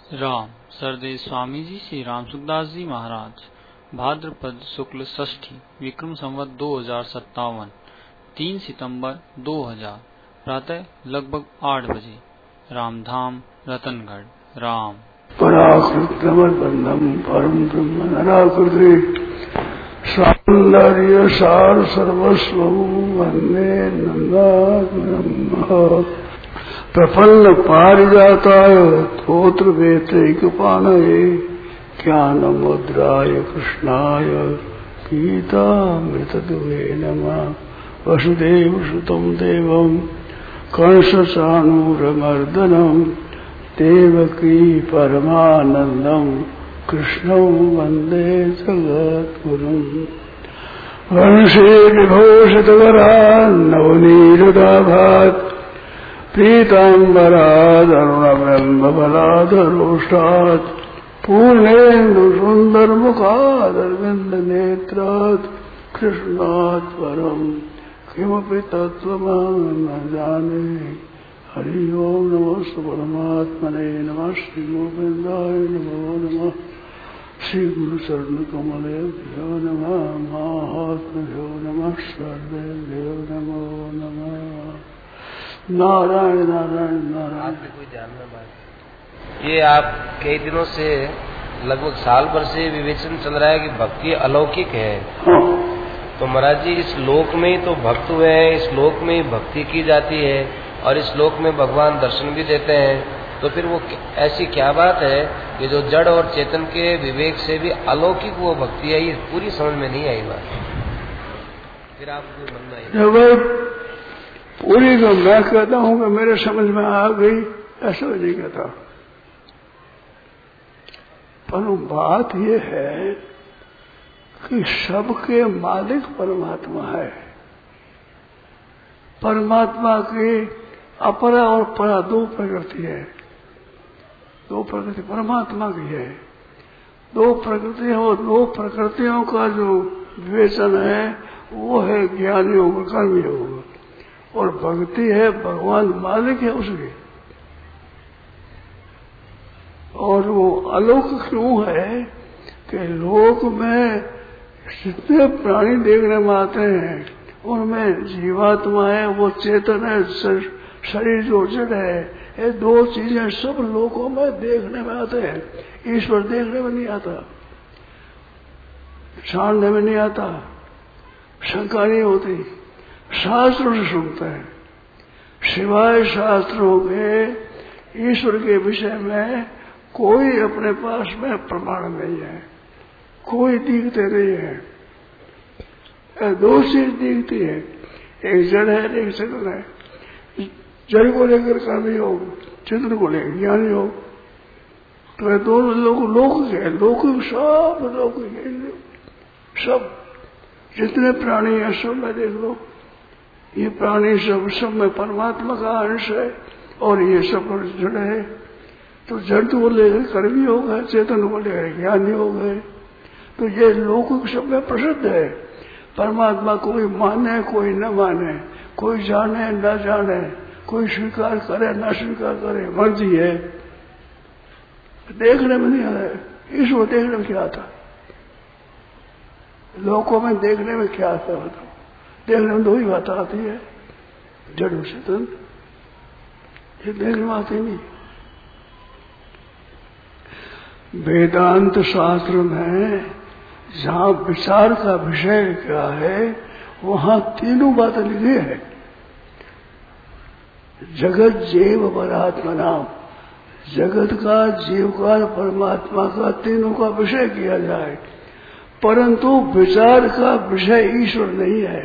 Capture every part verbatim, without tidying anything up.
राम सरदेव स्वामी जी श्री राम सुखदास जी महाराज भाद्रपद शुक्ल षष्ठी विक्रम संवत दो हजार सत्तावन तीन सितंबर दो हजार प्रातः लगभग आठ बजे रामधाम रतनगढ़। राम पराकृतमर्बंधम परम ब्रह्म नराकृति सौंदर्य सार सर्वस्व वंदे नंदात्मनः प्रफुल्ल पारिजाताय तोत्र वेतैकपाणये ज्ञानमुद्राय कृष्णाय गीतामृतदुहे नमः। वसुदेवसुतं देवं कंसचाणूरमर्दनं देवकी परमानन्दं कृष्णं वन्दे जगद्गुरुं। वंशे विभूषितवरान् नवनीरदाभात् पीताम्बरादरुणब्रह्मफलाधरोष्टात् पूर्णेन्दुसुन्दरमुखादरविन्दनेत्रात् कृष्णात् परं किमपि तत्त्वमहं न जाने। हरि ओम नमो परमात्मने नमः। श्री गोविंदाय नमो नमः। श्री गुरु चरण कमलेभ्यो नमः। महात्मभ्यो नमः। सर्वेभ्यो नमो नमः। नारायण नारायण नारायण। आपने कोई जानना बात ये आप कई दिनों से लगभग साल भर से विवेचन चल रहा है कि भक्ति अलौकिक है। हाँ। तो महाराज जी इस लोक में ही तो भक्त हुए हैं, इस लोक में ही भक्ति की जाती है और इस लोक में भगवान दर्शन भी देते हैं। तो फिर वो ऐसी क्या बात है कि जो जड़ और चेतन के विवेक से भी अलौकिक वो भक्ति है, ये पूरी समझ में नहीं आई बात। फिर आपको मन में आई पूरी तो मैं कहता हूँ कि मेरे समझ में आ गई, ऐसा नहीं कहता। पर बात यह है कि सबके मालिक परमात्मा है। परमात्मा की अपरा और परा दो प्रकृति है। दो प्रकृति परमात्मा की है। दो प्रकृतियां और दो प्रकृतियों का जो विवेचन है वो है ज्ञान योग कर्म योग, और भक्ति है भगवान मालिक है उसकी। और वो अलौकिक क्यों है कि लोक में जितने प्राणी देखने में आते हैं उनमें जीवात्मा है, वो चेतन है, शरीर जो जड़ है, ये दो चीजें सब लोकों में देखने में आते हैं। ईश्वर देखने में नहीं आता, छानने में नहीं आता, शंका नहीं होती, शास्त्रों से सुनते हैं। सिवाय शास्त्रों के ईश्वर के विषय में कोई अपने पास में प्रमाण नहीं है, कोई दिखते नहीं है। दो चीज दिखती है, एक जड़ है एक चेतन है। जड़ को लेकर कर्म योग, चेतन को लेकर ज्ञान योग। तो दोनों लोग लौकिक है, लौकिक सब लौकिक है। सब जितने प्राणी है सब में देख लो, ये प्राणी सब सब में परमात्मा का अंश है, और ये सब जड़ है। तो जड़ को लेकर कर्म योग है, चेतन को लेकर ज्ञान योग है। तो ये लौकिक सब में प्रसिद्ध है। परमात्मा कोई माने कोई न माने, कोई जाने न जाने, कोई स्वीकार करे न स्वीकार करे, मर्जी है। देखने में नहीं आता। ईश्वर देखने में क्या आता? लोकों में देखने में क्या आता बताओ? देखने में दो ही बात आती है, जड़ और चेतन। ये देखने में आती नहीं। वेदांत शास्त्र में जहाँ विचार का विषय क्या है वहाँ तीनों बातें लिखी है। जगत जीव परात्मा नाम, जगत का, जीव का, परमात्मा का, तीनों का विषय किया जाए, परंतु विचार का विषय ईश्वर नहीं है।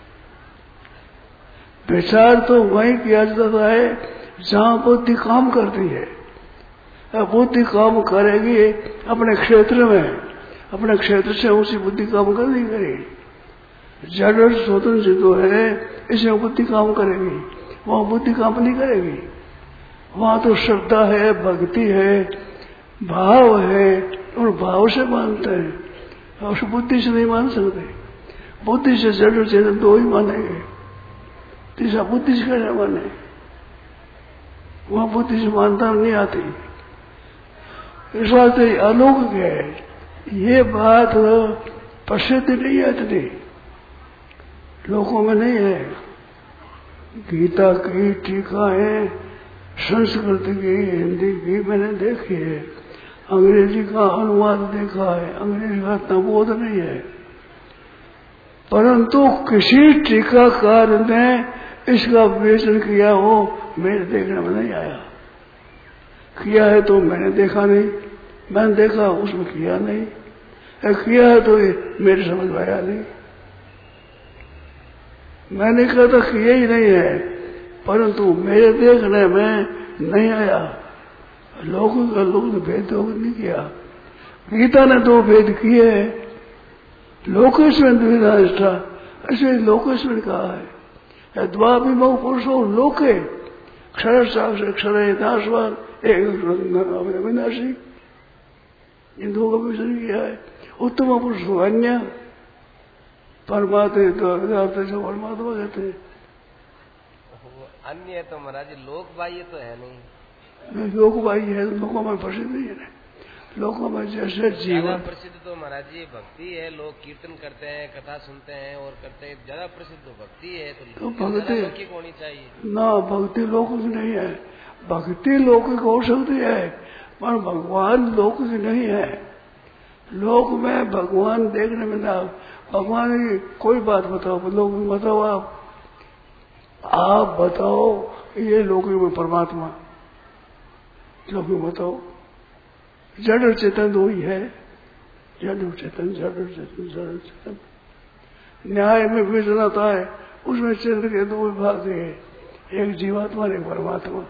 विचार तो वही किया जाता है जहाँ बुद्धि काम करती है। बुद्धि काम करेगी अपने क्षेत्र में, अपने क्षेत्र से उसी बुद्धि काम कर नहीं करेगी। जड़ स्वतंत्र जो है इसमें बुद्धि काम करेगी, वहां बुद्धि काम नहीं करेगी। वहां तो श्रद्धा है, भक्ति है, भाव है, और भाव से मानते हैं, और उस बुद्धि से नहीं मान सकते। बुद्धि से जड़ चेतन दो ही मानेंगे, तीसरा बुद्धि से कैसे माने? वहां बुद्धि से मानता नहीं आती। इस वास्ते अलौकिक है। ये बात प्रसिद्ध नहीं है, इतनी लोगों में नहीं है। गीता की टीकाएं संस्कृत की, हिंदी की मैंने देखी है, अंग्रेजी का अनुवाद देखा है, अंग्रेजी का इतना बोध नहीं है, परंतु किसी टीकाकार ने इसका विवेचन किया हो मेरे देखने में नहीं आया। किया है तो मैंने देखा नहीं, मैंने देखा उसमें किया नहीं, किया है तो मेरे समझ में आया नहीं। मैंने कहा था किया ही नहीं है, परंतु मेरे देखने में नहीं आया। लोगों का लोग ने भेद नहीं किया। गीता ने दो भेद किए, लोकेश्वर द्विधा निष्ठा, ऐसे लोकेश्वर कहा है, द्वाभिमो पुरुषो लोके क्षर साक्ष अक्षर नाशवान एक अविनाशी, इन दो का विषय किया है। उत्तम पुरुष अन्य परमात्मा तो परमात्मा कहते हैं। अन्य तो महाराज लोक बाह्य तो है नहीं, लोक बाह्य है, लोगों में प्रसिद्ध नहीं है। लोगों में जैसे जीवन प्रसिद्ध तो महाराज जी भक्ति है, लोग कीर्तन करते हैं, कथा सुनते हैं और करते हैं, ज्यादा प्रसिद्ध तो भक्ति है। तो, तो भक्ति होनी चाहिए ना, भक्ति लौकिक नहीं है। भक्ति लौकिक हो सकती है पर भगवान लौकिक नहीं है। लोक में भगवान देखने में ना, भगवान की कोई बात बताओ, लोग बताओ, आप आप बताओ ये लौकिक में परमात्मा, लौकिक बताओ। जड़ और चेतन दो ही है, जड़ और चेतन, जड़ और चेतन, जड़ और चेतन। न्याय में विवेचन आता है, उसमें चंद्र के दो विभाग है, एक जीवात्मा और एक परमात्मा,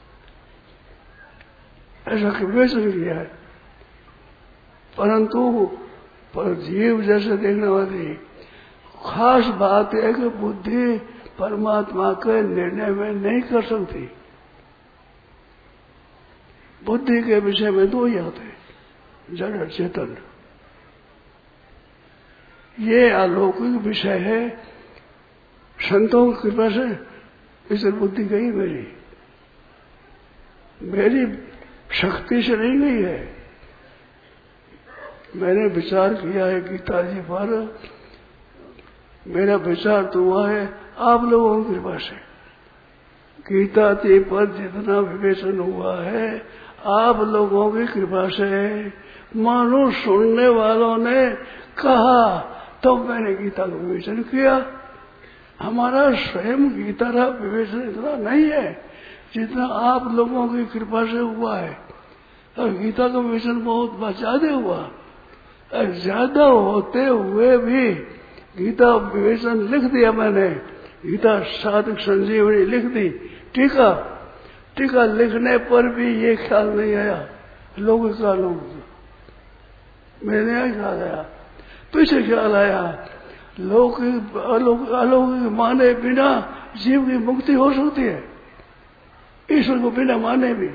ऐसा विवेचन किया है। परंतु पर जीव जैसे देखने वाली खास बात है कि बुद्धि परमात्मा के निर्णय में नहीं कर सकती। बुद्धि के विषय में दो ही आते हैं, जड़ और चेतन। ये अलौकिक विषय है, संतों की कृपा से इसे बुद्धि गई मेरी, मेरी शक्ति से नहीं गई है। मैंने विचार किया है गीता जी पर, मेरा विचार तो हुआ है आप लोगों की कृपा से। गीता जी पर जितना विवेचन हुआ है आप लोगों की कृपा से, मानो सुनने वालों ने कहा तो मैंने गीता का विवेचन किया। हमारा स्वयं गीता का विवेचन इतना नहीं है जितना आप लोगों की कृपा से हुआ है। और गीता का विवेचन बहुत ज्यादा हुआ, और ज्यादा होते हुए भी गीता विवेचन लिख दिया मैंने, गीता साधक संजीवनी लिख दी। टीका टीका लिखने पर भी ये ख्याल नहीं आया लोगों का, लोग मैंने यही ख्याल आया, पीछे ख्याल आया लौकिक अलौकिक माने बिना जीव की मुक्ति हो सकती है, ईश्वर को बिना माने भी।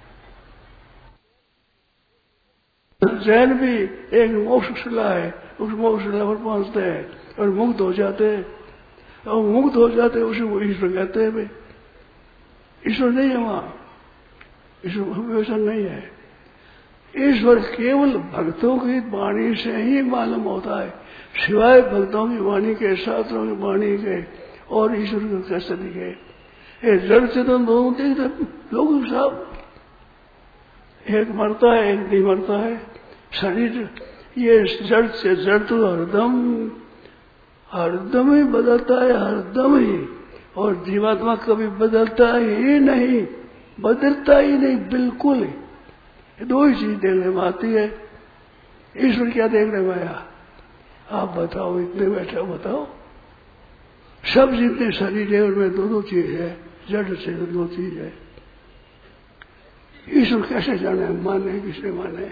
जैन भी एक मोक्ष शिला है, उस मोक्ष शिला पर पहुंचते हैं और मुक्त हो जाते हैं, और मुक्त हो जाते हैं उसी को ईश्वर कहते हैं। भाई ईश्वर नहीं है वहां, ईश्वर विवेचन नहीं है। ईश्वर केवल भक्तों की वाणी से ही मालूम होता है, सिवाय भक्तों की वाणी के, शास्त्रों की वाणी के और ईश्वर को कैसे दिखे। ये जड़ चेतन दोनों देखते लोग साहब, एक मरता है एक नहीं मरता है। शरीर ये जड़ से जड़ तो हरदम हरदम ही बदलता है, हरदम ही, और जीवात्मा कभी बदलता ही नहीं, बदलता ही नहीं बिल्कुल। ये दो ही चीज देखने में आती है। ईश्वर क्या देखने में आया आप बताओ, इतने बैठे बताओ। सब जितने शरीर है उनमें दो दो चीज है, जड़ से दो चीज है। ईश्वर कैसे जाने, माने किसने माने।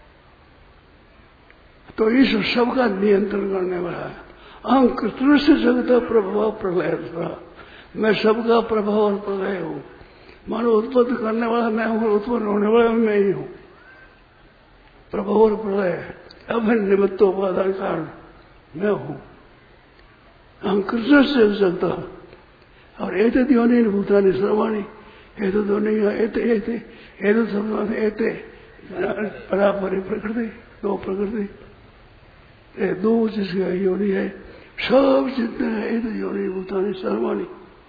तो ईश्वर सबका नियंत्रण करने वाला है। अहं कृष्ण से जगता प्रभाव प्रलय, मैं सबका प्रभाव और प्रलय हूँ। मानो उत्पत्ति करने वाला मैं हूँ, उत्पन्न होने वाला मैं ही हूँ। प्रभाव और प्रलय अब निमित्तोपादान कारण मैं हूँ। अहं कृष्ण से जगता, और एते योनि भूतानि सर्वाणि, एते दोनि एते एते एते सर्वाणि एते बराबर प्रकृति, दो प्रकृति, ये दो जिसका योनि है, सब जितने हैं तो योनि भूतानी सर्वाणी।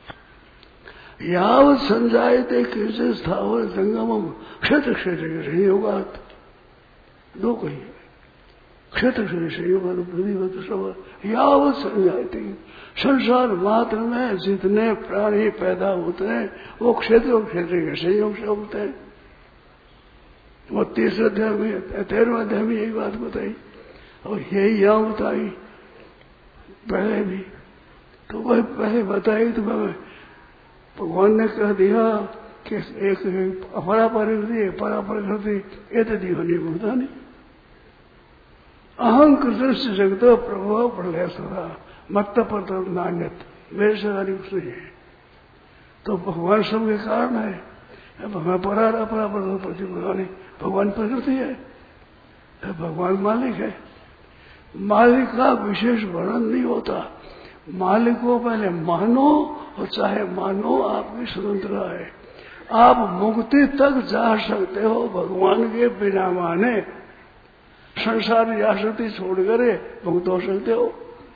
यावत संजायते किंचित स्थावर जंगमम क्षेत्र क्षेत्र के संयोगात, दो कही है, क्षेत्र क्षेत्र संयोगात बुद्धिवत सब यावत संजायते, संसार मात्र में जितने प्राणी पैदा होते हैं वो क्षेत्र और क्षेत्र के संयोग से होते हैं। वो तीसरे अध्याय में, तेरहवें अध्याय में यही बात बताई और यही यहाँ बताई पहले भी। तो वह पहले बताई तो भगवान ने कह दिया कि एक अपरा प्रकृति परा प्रकृति ये तो दियो नहीं भूता नहीं। अहं कृष्ण जगतो प्रभाव प्रलय सदा मत पर नान्यत, मेरे से अधिक कुछ नहीं है। तो भगवान सबके कारण है, भगवान परा अपरा प्रति नहीं, भगवान प्रकृति है, भगवान मालिक है। मालिक का विशेष वर्णन नहीं होता, मालिक को पहले मानो और चाहे मानो आपकी स्वतंत्रता है। आप मुक्ति तक जा सकते हो भगवान के बिना माने, संसार की आसक्ति छोड़कर मुक्त हो सकते हो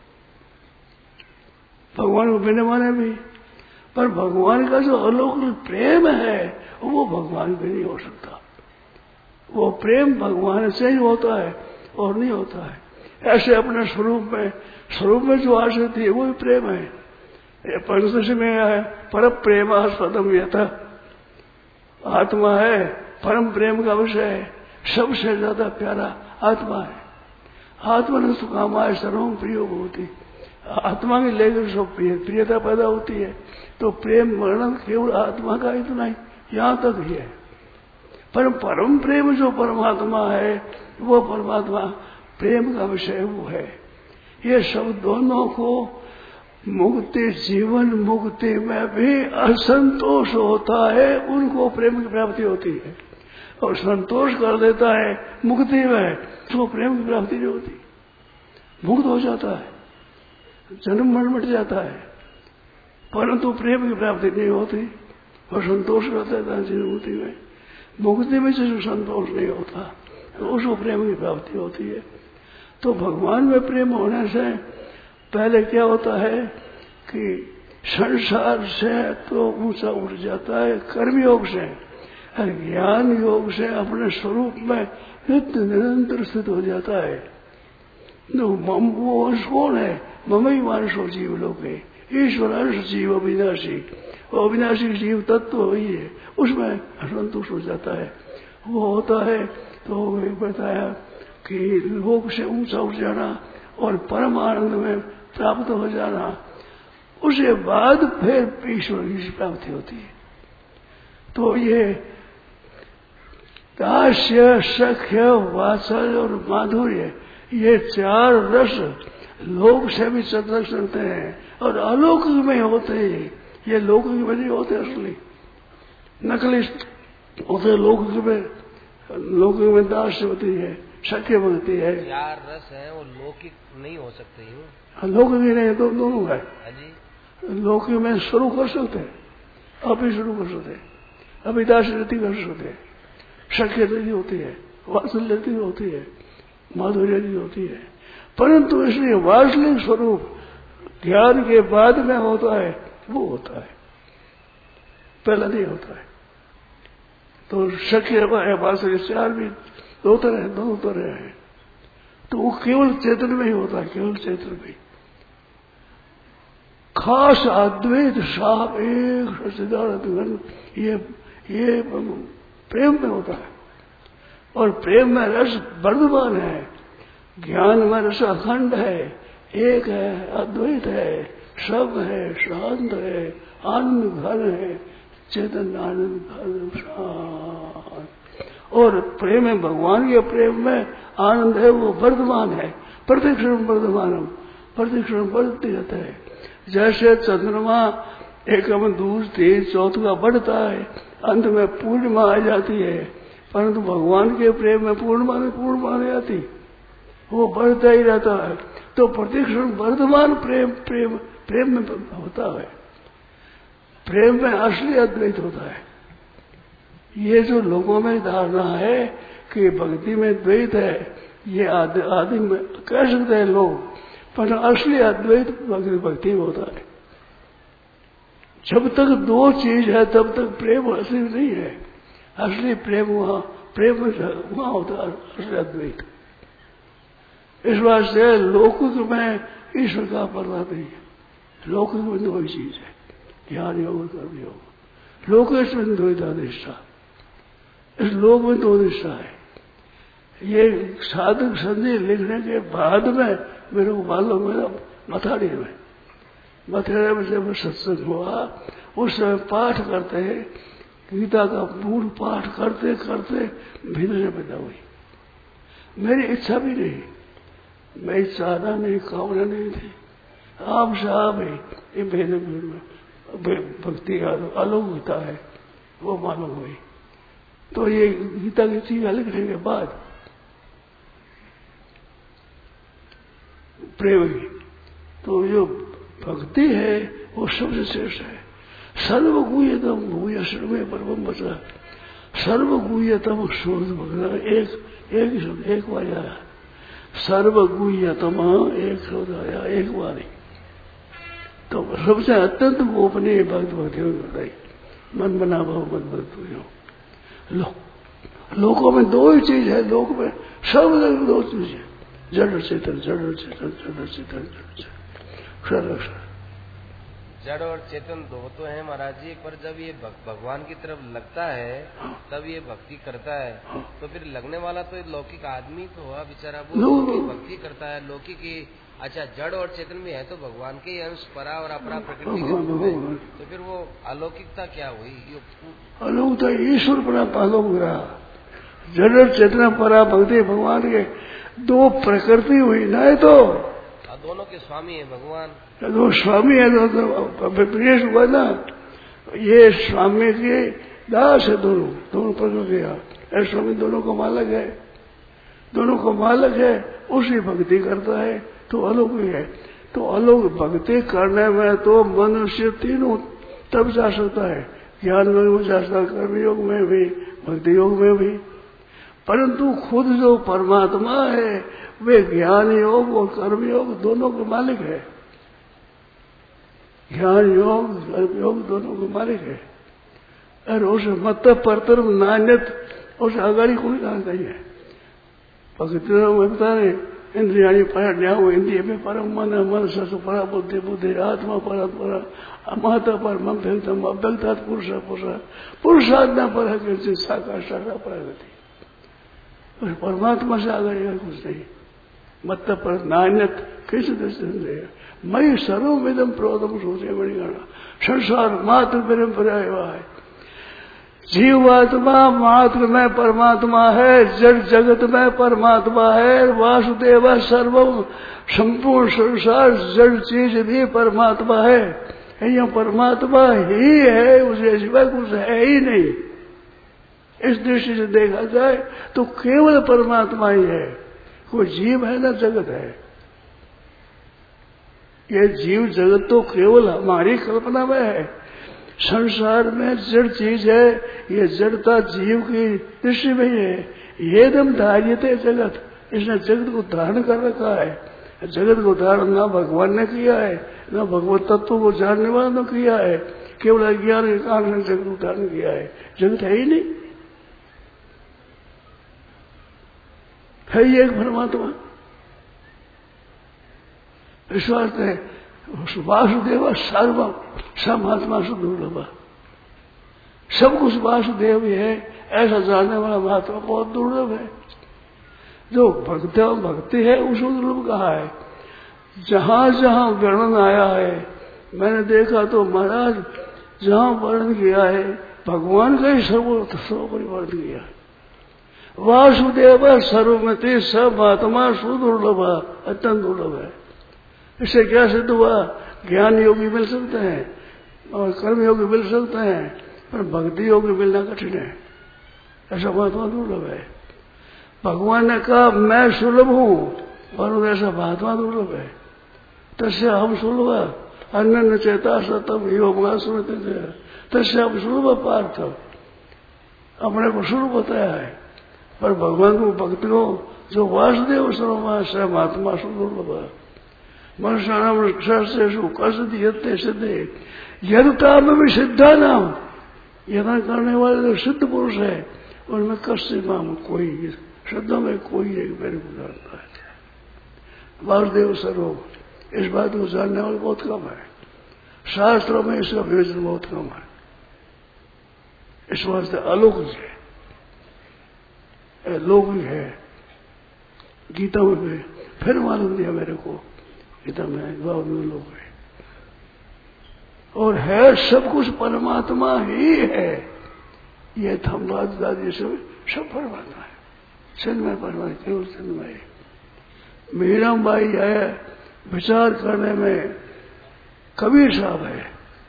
भगवान को बिना माने भी। पर भगवान का जो अलौकिक प्रेम है वो भगवान भी नहीं हो सकता। वो प्रेम भगवान से ही होता है और नहीं होता है। ऐसे अपने स्वरूप में, स्वरूप में जो आसक्ति है वो भी प्रेम है। पंचदशी में है परम प्रेमास्पदम यथा, आत्मा है परम प्रेम का विषय है, सबसे ज्यादा प्यारा आत्मा है। आत्मा ने सुकामा सर्वम प्रिय होती, आत्मा की लेकर सब प्रिय प्रियता पैदा होती है। तो प्रेम वर्णन केवल आत्मा का इतना ही यहाँ तक ही है। पर परम प्रेम जो परमात्मा है वो परमात्मा प्रेम का विषय वो है। ये सब दोनों को मुक्ति, जीवन मुक्ति में भी असंतोष होता है, उनको प्रेम की प्राप्ति होती है। और संतोष कर देता है मुक्ति में तो प्रेम की प्राप्ति नहीं होती, मुक्त हो जाता है, जन्म मरण मिट जाता है, परंतु प्रेम की प्राप्ति नहीं होती। और संतोष कर देता है जीवन मुक्ति में, मुक्ति में जिसको संतोष नहीं होता तो उसको प्रेम की प्राप्ति होती है। तो भगवान में प्रेम होने से पहले क्या होता है कि संसार से तो ऊंचा उठ जाता है कर्म योग से, और ज्ञान योग से अपने स्वरूप में नित्य निरंतर स्थित हो जाता है। तो मम वो अंश कौन है? मम ही मानसो जीव लोग, ईश्वर अंश जीव अविनाशी, वो अविनाशी जीव तत्व वही है, उसमें असंतुष्ट हो जाता है। वो होता है तो बताया कि लोक से ऊंचा उठ जाना और परम आनंद में प्राप्त हो जाना, उसके बाद फिर ईश्वर की प्राप्ति होती है। तो ये दास्य, सख्य, वात्सल्य और माधुर्य, ये चार रस लोक से भी सतरक चलते हैं और अलौकिक में होते हैं। ये लौकिक में नहीं होते, असली नकली होते। लौकिक में, लौकिक में दास्य होती है, सख्य बनती है। चार रस है वो लौकिक नहीं हो सकते। लौकिक ही नहीं, दो दोनों है। जी लौकिक में शुरू कर सकते हैं, अभी शुरू कर सकते हैं, अभी दास रीति कर सकते हैं, सख्य रीति होती है, वात्सल्य रीति होती है, माधुर्य रीति होती है। परंतु इसलिए वास्तविक स्वरूप ध्यान के बाद में होता है, वो होता है, पहला नहीं होता है। तो सख्य वात्सल्य चार भी दो तरह है, दोनों तरह है। तो वो केवल चेतन में ही होता है, केवल चेतन में। खास अद्वैत साहब एक सच्चिदानंद, ये ये प्रेम में होता है। और प्रेम में रस वर्धमान है, ज्ञान में रस अखंड है, एक है, अद्वैत है, सब है, शांत है, आनंद घन है, चेतन आनंद घन शांत। और प्रेम में, भगवान के प्रेम में आनंद है, वो वर्धमान है, प्रतिक्षण वर्धमान, प्रतिक्षण बढ़ते रहता है। जैसे चंद्रमा एक दूर तेज चौथा बढ़ता है, अंत में पूर्णिमा आ जाती है, परंतु भगवान के प्रेम में पूर्णिमा में पूर्णिमा नहीं आती, वो बढ़ता ही रहता है। तो प्रतिक्षण वर्धमान प्रेम प्रेम प्रेम में होता है। प्रेम में असली अद्वैत होता है। ये जो लोगों में धारणा है कि भक्ति में द्वैत है, ये आदि आदि में कह सकते हैं लोग, पर असली अद्वैत भक्ति में होता है। जब तक दो चीज है तब तक प्रेम असली नहीं है। असली प्रेम वहां प्रेम वहां होता है असली अद्वैत। इस वास्ते लौकिक में ईश्वर का पर्दा नहीं है। लौकिक में दो ही चीज है, ज्ञान योग और कर्म योग। लौकिक में दो निष्ठा, इस लोक में दो निष्ठा है। ये साधक संधि लिखने के बाद में मेरे को मालूम मेरा मथाड़ी में मथुरा में जब सत्संग हुआ उस समय पाठ करते गीता का मूल पाठ करते करते भीतर पैदा हुई। मेरी इच्छा भी नहीं, मैं चाहना नहीं, कामना नहीं थी। आप साहब ही ये भेद में भक्ति का अलौकिकता है वो मालूम हुई। तो ये गीता की चीज लिखने के बाद प्रेम की तो जो भक्ति है वो सबसे श्रेष्ठ है। सर्वगुह्यतम भूय सर्वे परम बचा, सर्वगुह्यतम शोध भगना एक एक ही शब्द एक बार आया। सर्वगुह्यतम एक शब्द आया एक बार ही। तो सबसे अत्यंत गोपनीय भक्त भक्ति बताई, मन बना भाव मन भक्त हो। लो, लोकों में दो ही चीज है, लोक में सब दो चीज है, जड़ चेतन जड़ चेतन जड़ चेतन जड़ चेतन। जड़ और चेतन दो तो है महाराज जी, पर जब ये भगवान की तरफ लगता है तब ये भक्ति करता है। तो फिर लगने वाला तो लौकिक आदमी तो हुआ बेचारा, वो भक्ति करता है लौकिक की। अच्छा, जड़ और चेतन में है तो भगवान के अंश परा और अपरा प्रकृति के रूप में, तो फिर वो अलौकिकता क्या हुई? अलौकिकता ईश्वर परा अलौकिक रहा। जड़ और चेतना परा भक्ति भगवान के दो प्रकृति हुई ना, तो दोनों के स्वामी है भगवान। दो स्वामी है, तो विपरीत हुआ ना। ये स्वामी के दास है, दोनों दोनों प्रकृतियां। स्वामी दोनों को मालक है, दोनों को मालक है, उसी भक्ति करता है तो अलौकिक है। तो अलौकिक भक्ति करने में तो मनुष्य तीनों तब जा सकता है, ज्ञान योग में जा सकता है, कर्म योग में भी, भक्ति योग में भी। परंतु खुद जो परमात्मा है वे ज्ञान योग और कर्म योग दोनों के मालिक है। ज्ञान योग कर्म योग दोनों के मालिक है। और उस मत परतर नान्यत उस अगाड़ी कोई कहा नहीं है। भक्ति में बता रहे इंद्रियाणी पर न्याय, इंद्रिय में परम मन, मन सस परा बुद्धि, बुद्धि आत्मा पर परा, अमाता पर मम व्यक्तम अव्यक्तात् पुरुष पुरुष पुरुषाज्ञा पर है साकार साकार प्रगति। परमात्मा से आगे कुछ नहीं। मत पर नान्यत कैसे दर्शन मई सर्वविदम प्रोदम सोचे बड़ी गणा संसार मात्र प्रेम पर्याय। जीवात्मा मात्र में परमात्मा है, जड़ जगत में परमात्मा है, वासुदेव सर्वम संपूर्ण संसार जड़ चीज भी परमात्मा है। यह परमात्मा ही है, उसे सिवा कुछ है ही नहीं। इस दृष्टि से देखा जाए तो केवल परमात्मा ही है, कोई जीव है ना जगत है। ये जीव जगत तो केवल हमारी कल्पना में है। संसार में जड़ चीज है, ये जड़ता जीव की दृष्टि में ही है। ये दम धार्यते जगत, इसने जगत को धारण कर रखा है। जगत को धारण ना भगवान ने किया है, ना भगवत तत्व को जानने वाला ने किया है, केवल अज्ञान के कारण जगत को धारण किया है। जगत है ही नहीं, है ही एक परमात्मा। विश्वास है वासुदेव सर्वम समात्मा से दुर्लभ। सब कुछ वासुदेव ही है, ऐसा जानने वाला महात्मा बहुत दुर्लभ है। जो भक्ति भक्ति है उसको दुर्लभ कहा है। जहां जहां वर्णन आया है मैंने देखा तो महाराज जहां वर्णन किया है भगवान का ही सर्व सर्वोपरि वर्णन किया है। वासुदेव सर्वमति सब आत्मा सुदुर्लभ, अत्यंत दुर्लभ है। इससे क्या सिद्ध हुआ? ज्ञान योगी मिल सकते हैं और कर्म योगी मिल सकते हैं, पर भक्ति योगी मिलना कठिन है। ऐसा महात्मा दुर्लभ है। भगवान ने कहा मैं सुलभ हूं, पर ऐसा महात्मा दुर्लभ है। तस्य हम सुलभ अन्य चेता सतम योग सुनते तस्य हम सुलभ पार्थ, अपने को सुलभ बताया है। पर भगवान को भक्ति को जो वासुदेव सर्वमा स महात्मा सुदुर्लभ मनुष्याणाम शास्त्रेषु कष्ट यत्ते सिद्धे यदता में भी सिद्धा नाम यथा करने वाले जो सिद्ध पुरुष है उनमें कष्ट नाम कोई शब्दों में कोई एक मेरे को जानता है। वासुदेव सर्व इस बात को जानने वाले बहुत कम है। शास्त्रों में इसका विवेचन बहुत कम है। इस वास्ते अलौकिक है, लौकिक है। गीता में फिर मालूम दिया मेरे को, गीता में भाव में लोग है और है सब कुछ परमात्मा ही है। ये थमवाद दादी सब सब परमात्मा है, चिन्मय परमात्मा, केवल चिन्मय। मीराम बाई है विचार करने में, कबीर साहब है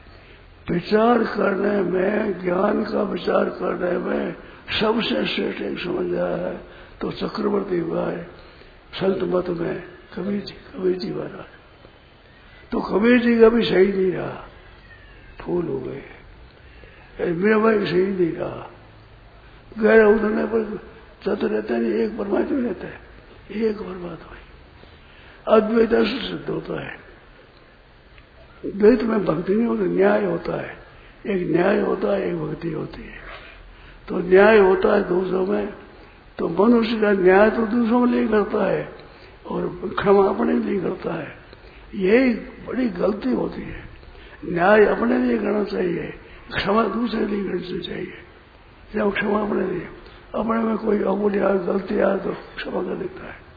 विचार करने में, ज्ञान का विचार करने में सबसे श्रेष्ठ एक समझ आया है तो चक्रवर्ती हुआ है संत मत में कबीर जी, कबीर जी वाला। तो कबीर जी का भी सही नहीं रहा, फूल हो गए। मेरा भाई सही नहीं रहा, गहरा उतरने पर चतुर रहता नहीं, एक परमात्मा रहता है, एक परमात्मा। अद्वैत सिद्ध होता है। द्वैत में भक्ति नहीं होती, न्याय होता है। एक न्याय होता है, एक भक्ति होती है। तो न्याय होता है दूसरों में, तो मनुष्य का न्याय तो दूसरों में नहीं करता है और क्षमा अपने लिए करता है। यही बड़ी गलती होती है। न्याय अपने लिए करना चाहिए, क्षमा दूसरे लिए करनी चाहिए। जब क्षमा अपने लिए, अपने में कोई अमूल्य गलती आए तो क्षमा कर देता है।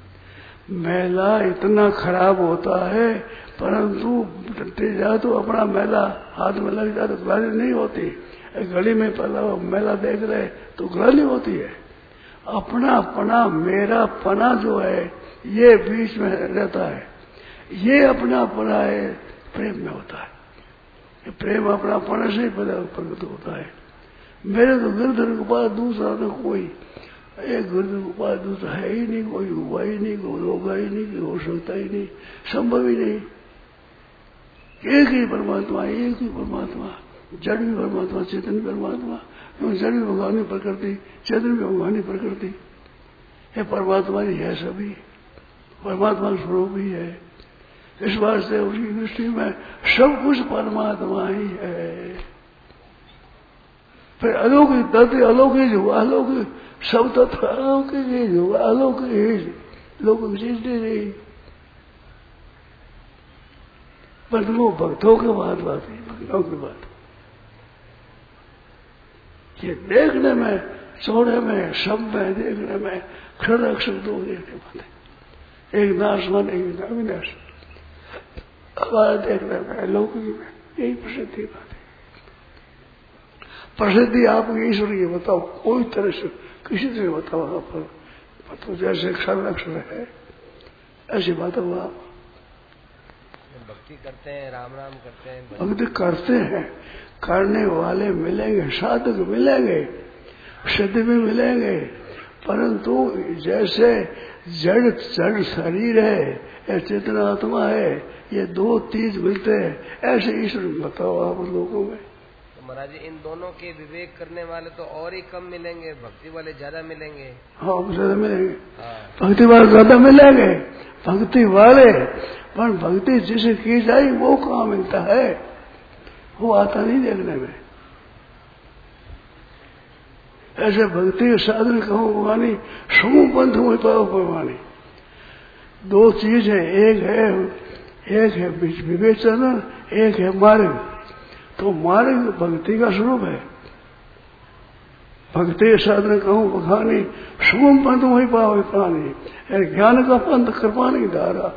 मैला इतना खराब होता है, परंतु डरते जाए तो अपना मैला हाथ में लग जाए तो गलानी नहीं होती। गली में पहला मैला देख रहे तो गलानी होती है। अपना पना, मेरा पना जो है ये बीच में रहता है। ये अपना पना है, प्रेम में होता है। प्रेम अपना पना से ही प्रकट होता है। मेरे तो गिरधर के पास दूसरा तो कोई, एक गिरधर के पास दूसरा है ही नहीं, कोई हुआ ही नहीं, कोई होगा ही नहीं, कोई हो सकता ही नहीं, संभव ही नहीं। एक ही परमात्मा, एक ही परमात्मा, जड़ भी परमात्मा, चेतन भी परमात्मा। जड़ भी भगवान की प्रकृति, चेतन भी भगवान की प्रकृति। ये परमात्मा ही है, सभी परमात्मा का स्वरूप ही है। इस बात से उसकी दृष्टि में सब कुछ परमात्मा ही है। फिर अलौकिक तत्व अलौकिक हुआ, अलौकिक सब तत्व अलौकिक ही हुआ, अलौकिक ही लौकिक चीज नहीं रही। पर वो भक्तों के बात बात है, भक्तों की बात। ये देखने में, छोड़े में, सब में, देखने में क्षर अक्षर दो देखने बात है। एक नाशवान, एक अविनाश। हमारा देखने में, लौकिक में यही प्रसिद्धि बात है। प्रसिद्धि आपकी ईश्वर की बताओ, कोई तरह से किसी तरह बताओ आप, मतलब जैसे क्षर अक्षर है ऐसी बात हो। आप भक्ति करते हैं, राम राम करते हैं, भक्ति करते हैं, करने वाले मिलेंगे, साधक मिलेंगे, सिद्ध भी मिलेंगे, परंतु जैसे जड़ जड़ शरीर है या चेतना आत्मा है, ये दो चीज मिलते हैं, ऐसे ईश्वर बताओ आप लोगों में। तो महाराज जी इन दोनों के विवेक करने वाले तो और ही कम मिलेंगे, भक्ति वाले ज्यादा मिलेंगे। हाँ ज्यादा मिलेंगे, हाँ। भक्ति वाले ज्यादा मिलेंगे, भक्ति वाले, पर भक्ति जिसे की जाए वो कहाँ मिलता है, वो आता नहीं देखने में। ऐसे भक्ति के साधन कहूँ भगवानी, समूह पंथ में पाओ भगवानी। दो चीज है, एक है एक है विवेचन, एक है मार्ग। तो मार्ग भक्ति का स्वरूप है। भक्ति के साधन कहूँ भगवानी, समूह पंथ में पाओ पानी। ज्ञान का पंथ कृपा नहीं धारा,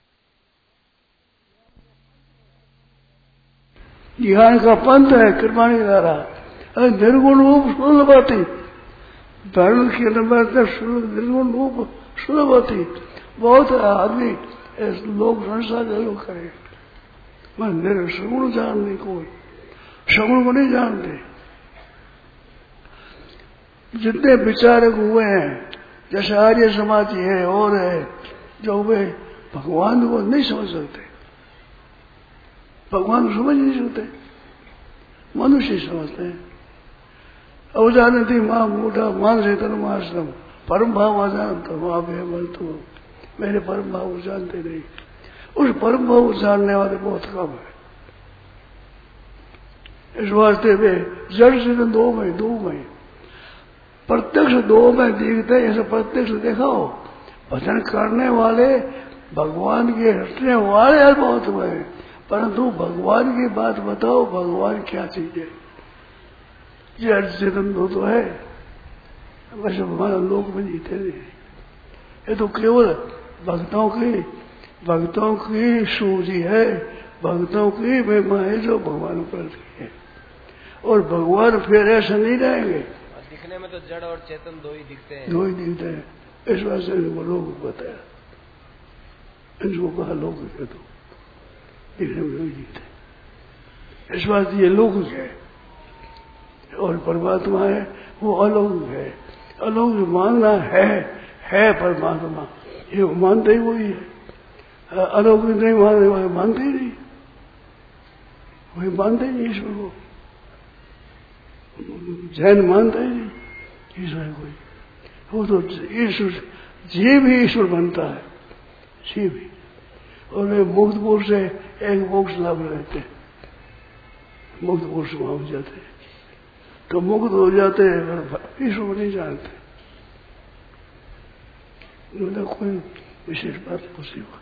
ज्ञान का पंथ है कृपा नहीं धारा। निर्गुण रूप सुलभती, धर्म की निर्गुण रूप सुलभती। बहुत आदमी लोग संसार के लोग करे, मैं सगुण जान नहीं, कोई सगुण को नहीं जानते। जितने विचारक हुए हैं, जैसे आर्य समाज है और है, जो वे भगवान को नहीं समझ सकते, भगवान को समझ नहीं सकते, मनुष्य समझते हैं। अवजानती माँ मूढ़ा मान से तनुमाश्रम परम भाव अजानत वहां पे मल तो मेरे परम भाव को जानते नहीं। उस परम भाव को जानने वाले बहुत कम है। इस वास्ते में जड़ से दो में दो में प्रत्यक्ष दो में दिखते ऐसे प्रत्यक्ष दिखाओ। भजन करने वाले भगवान के हटने वाले बहुत हुए, परंतु भगवान की बात बताओ, भगवान क्या चीज है। जड़ चेतन दो तो है, वैसे हमारा लोक में जीते नहीं। ये तो केवल भक्तों की भक्तों की सूझी है, भक्तों की महिमा है जो भगवान पर है। और भगवान फिर ऐसा नहीं रहेंगे। दिखने में तो जड़ और चेतन दो ही दिखते हैं, दो ही दिखते हैं। इस बात से इनको लोग बताया, इनको कहा लोग है तो दिखने में दो ही दिखते हैं। इस बात ये लोग है और परमात्मा है वो अलौकिक है। अलौकिक मानना है है परमात्मा, ये मानते ही वही है। अलौकिक नहीं मानने वाले मानते ही नहीं, वही मानते ही नहीं ईश्वर को। जैन मानता ही नहीं ईश्वर कोई। वो तो ईश्वर जीव ही ईश्वर बनता है, जीव ही। और वे मुक्त पुरुष से एक मोक्ष लाभ रहते हैं, मुक्त पुरुष वहां हो जाते हैं तो मुक्त हो जाते हैं, ईश्वर को नहीं जानते। मतलब कोई विशेष बात पूछी हो।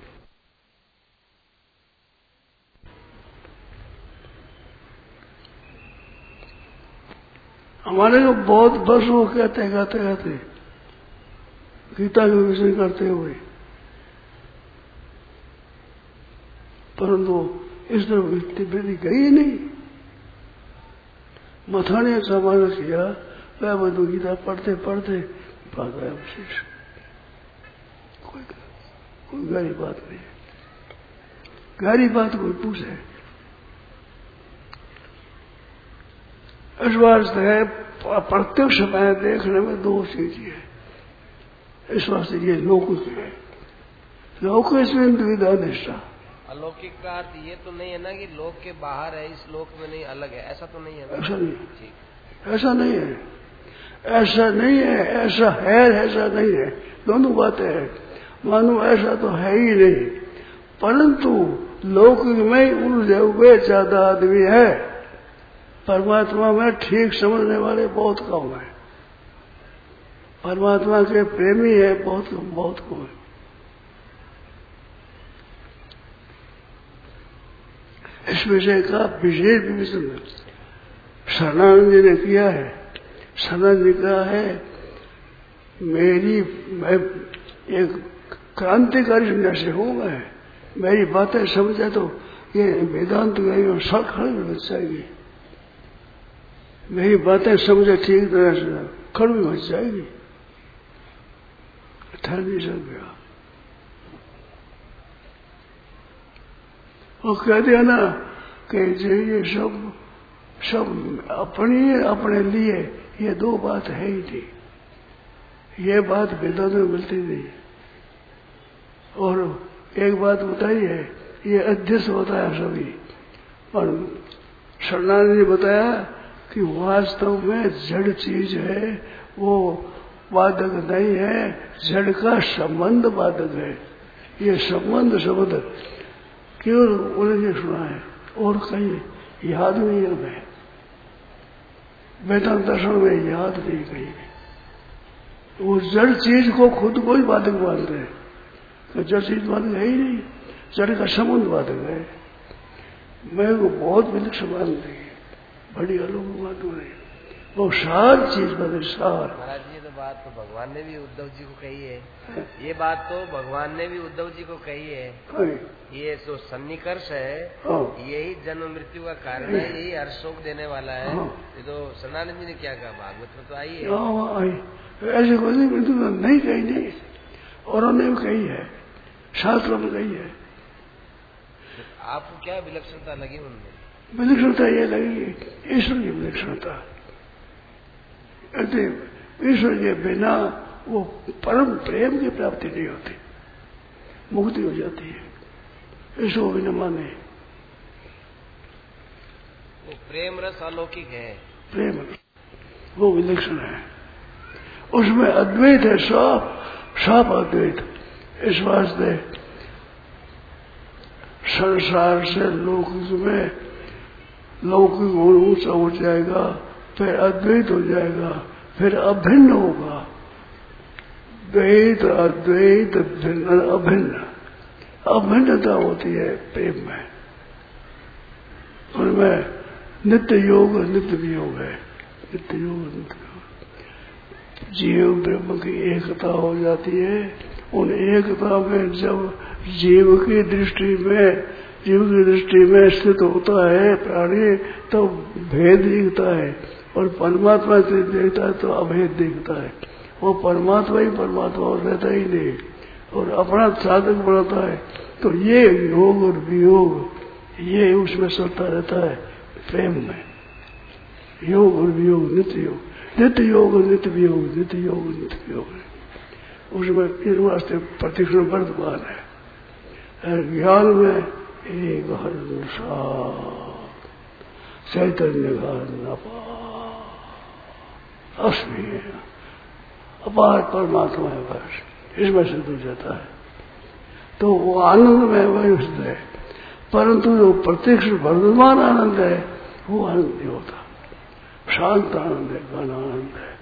हमारे को बहुत वर्ष वो कहते कहते कहते गीता के विषय करते हुए, परंतु इस तरह वृद्धि गई नहीं। मथा ने सामान किया, वह बधु गीता पढ़ते पढ़ते बात आया विशेष। कोई कोई गहरी बात नहीं है, गहरी बात कोई पूछे। इस वास्ते है प्रत्यक्ष में देखने में दो चीज है। इस वास्ते ये लौकिक है, लौकिक इसमें द्विधा निष्ठा। अलौकिक का अर्थ ये तो नहीं है ना कि लोक के बाहर है, इस लोक में नहीं, अलग है, ऐसा तो नहीं है ना? ऐसा नहीं, ऐसा नहीं है, ऐसा नहीं है, ऐसा है ऐसा नहीं है, दोनों बातें हैं। मानो ऐसा तो है ही नहीं, परंतु लौकिक में उलझे हुए ज्यादा आदमी है, परमात्मा में ठीक समझने वाले बहुत कम है। परमात्मा के प्रेमी है बहुत कम, बहुत कम है। इस विषय का विशेष विवेचन शरणानंद जी ने किया है। शरणानंद जी कहा है, मेरी मैं एक क्रांतिकारी सन्यासी हूं, मैं मेरी बातें समझे तो ये वेदांत गई सब खड़े बच जाएगी। मेरी बातें समझे ठीक तरह से खड़ी बच जाएगी, ठहर नहीं सक गया। वो कह दिया ना कि ये सब सब अपनी अपने लिए, ये दो बात है ही नहीं, ये बात वेदांत में मिलती नहीं। और एक बात बताई है, ये अध्यक्ष बताया सभी, और शरणानंद जी बताया कि वास्तव में जड़ चीज है वो बाधक नहीं है, जड़ का संबंध बाधक है। ये संबंध शब्द केवल उन्हें सुना है और कहीं याद नहीं है। मैं वेदांत दर्शन में याद नहीं कहीं। वो जड़ चीज को खुद को ही बाधक मानते हैं, तो जड़ चीज बाधक है ही नहीं, जड़ का संबंध बाधक है। मैं वो बहुत विलक्षण मानती है, बड़ी अलग बात हो रही, वो सार चीज बदले सार। महाराज जी तो बात तो भगवान ने भी उद्धव जी को कही है, ये बात तो भगवान ने भी उद्धव जी को कही है। ये जो सन्निकर्ष है यही जन्म मृत्यु का कारण है, यही हर्षोक देने वाला है। ये तो शरणानंद जी ने क्या कहा, भागवत में तो आई है। ऐसे कोई मृत्यु नहीं कही, नहीं और उन्होंने भी कही है, शास्त्रों में कही है। आपको क्या विलक्षणता लगी उनमें? विलक्षणता ये लगी ईश्वर की विलक्षणता। ईश्वर के बिना वो परम प्रेम की प्राप्ति नहीं होती, मुक्ति हो जाती है। ईश्वर को बिना माने वो प्रेम रस अलौकिक है, प्रेम रस वो विलक्षण है। उसमें अद्वैत है, साफ साफ अद्वैत। इस वास्ते संसार से लौकिक में लौकिक ऊंचा उठ जाएगा, फिर अद्वैत हो जाएगा, फिर अभिन्न होगा। द्वैत अद्वैत भिन्न अभिन्न, अभिन्नता होती है प्रेम में। उनमें नित्य योग नित्य वियोग है, नित्य योग नित्य वियोग। जीव ब्रह्म की एकता हो जाती है। उन एकता में जब जीव की दृष्टि में जीव की दृष्टि में स्थित होता है प्राणी, तो भेद दिखता है, और परमात्मा से देखता है तो अभेद दिखता है। वो परमात्मा ही परमात्मा और रहता ही नहीं, और अपना साधक बनाता है। तो ये योग और वियोग ये उसमें चलता रहता है प्रेम में। योग और वियोग, नित्य योग नित्य योग नित्य वियोग, नित्य योग नित्य वियोग है। उसमें इस वास्ते प्रतिक्षण वर्तमान है। ज्ञान में एक चैतन्य का अस्मि अपार परमात्मा है, बस इसमें सिद्ध हो जाता है। तो वो आनंद में वही सिद्ध है। परंतु जो प्रत्यक्ष वर्तमान आनंद है वो आनंद नहीं होता। शांत आनंद है, घन आनंद है।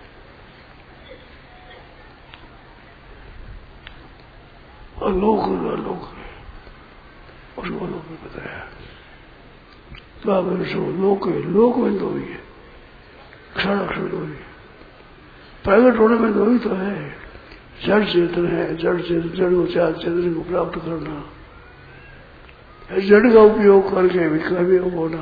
और लोक लोक उसको लोक में बताया। तो आप लोक लोक में दो ही है, क्षण क्षण दो ही। प्रगट होने में दो ही तो है। जड़ चेतन है, जड़ चेतन जड़ को चार चेतन को प्राप्त करना, जड़ का उपयोग करके विक्रम होना,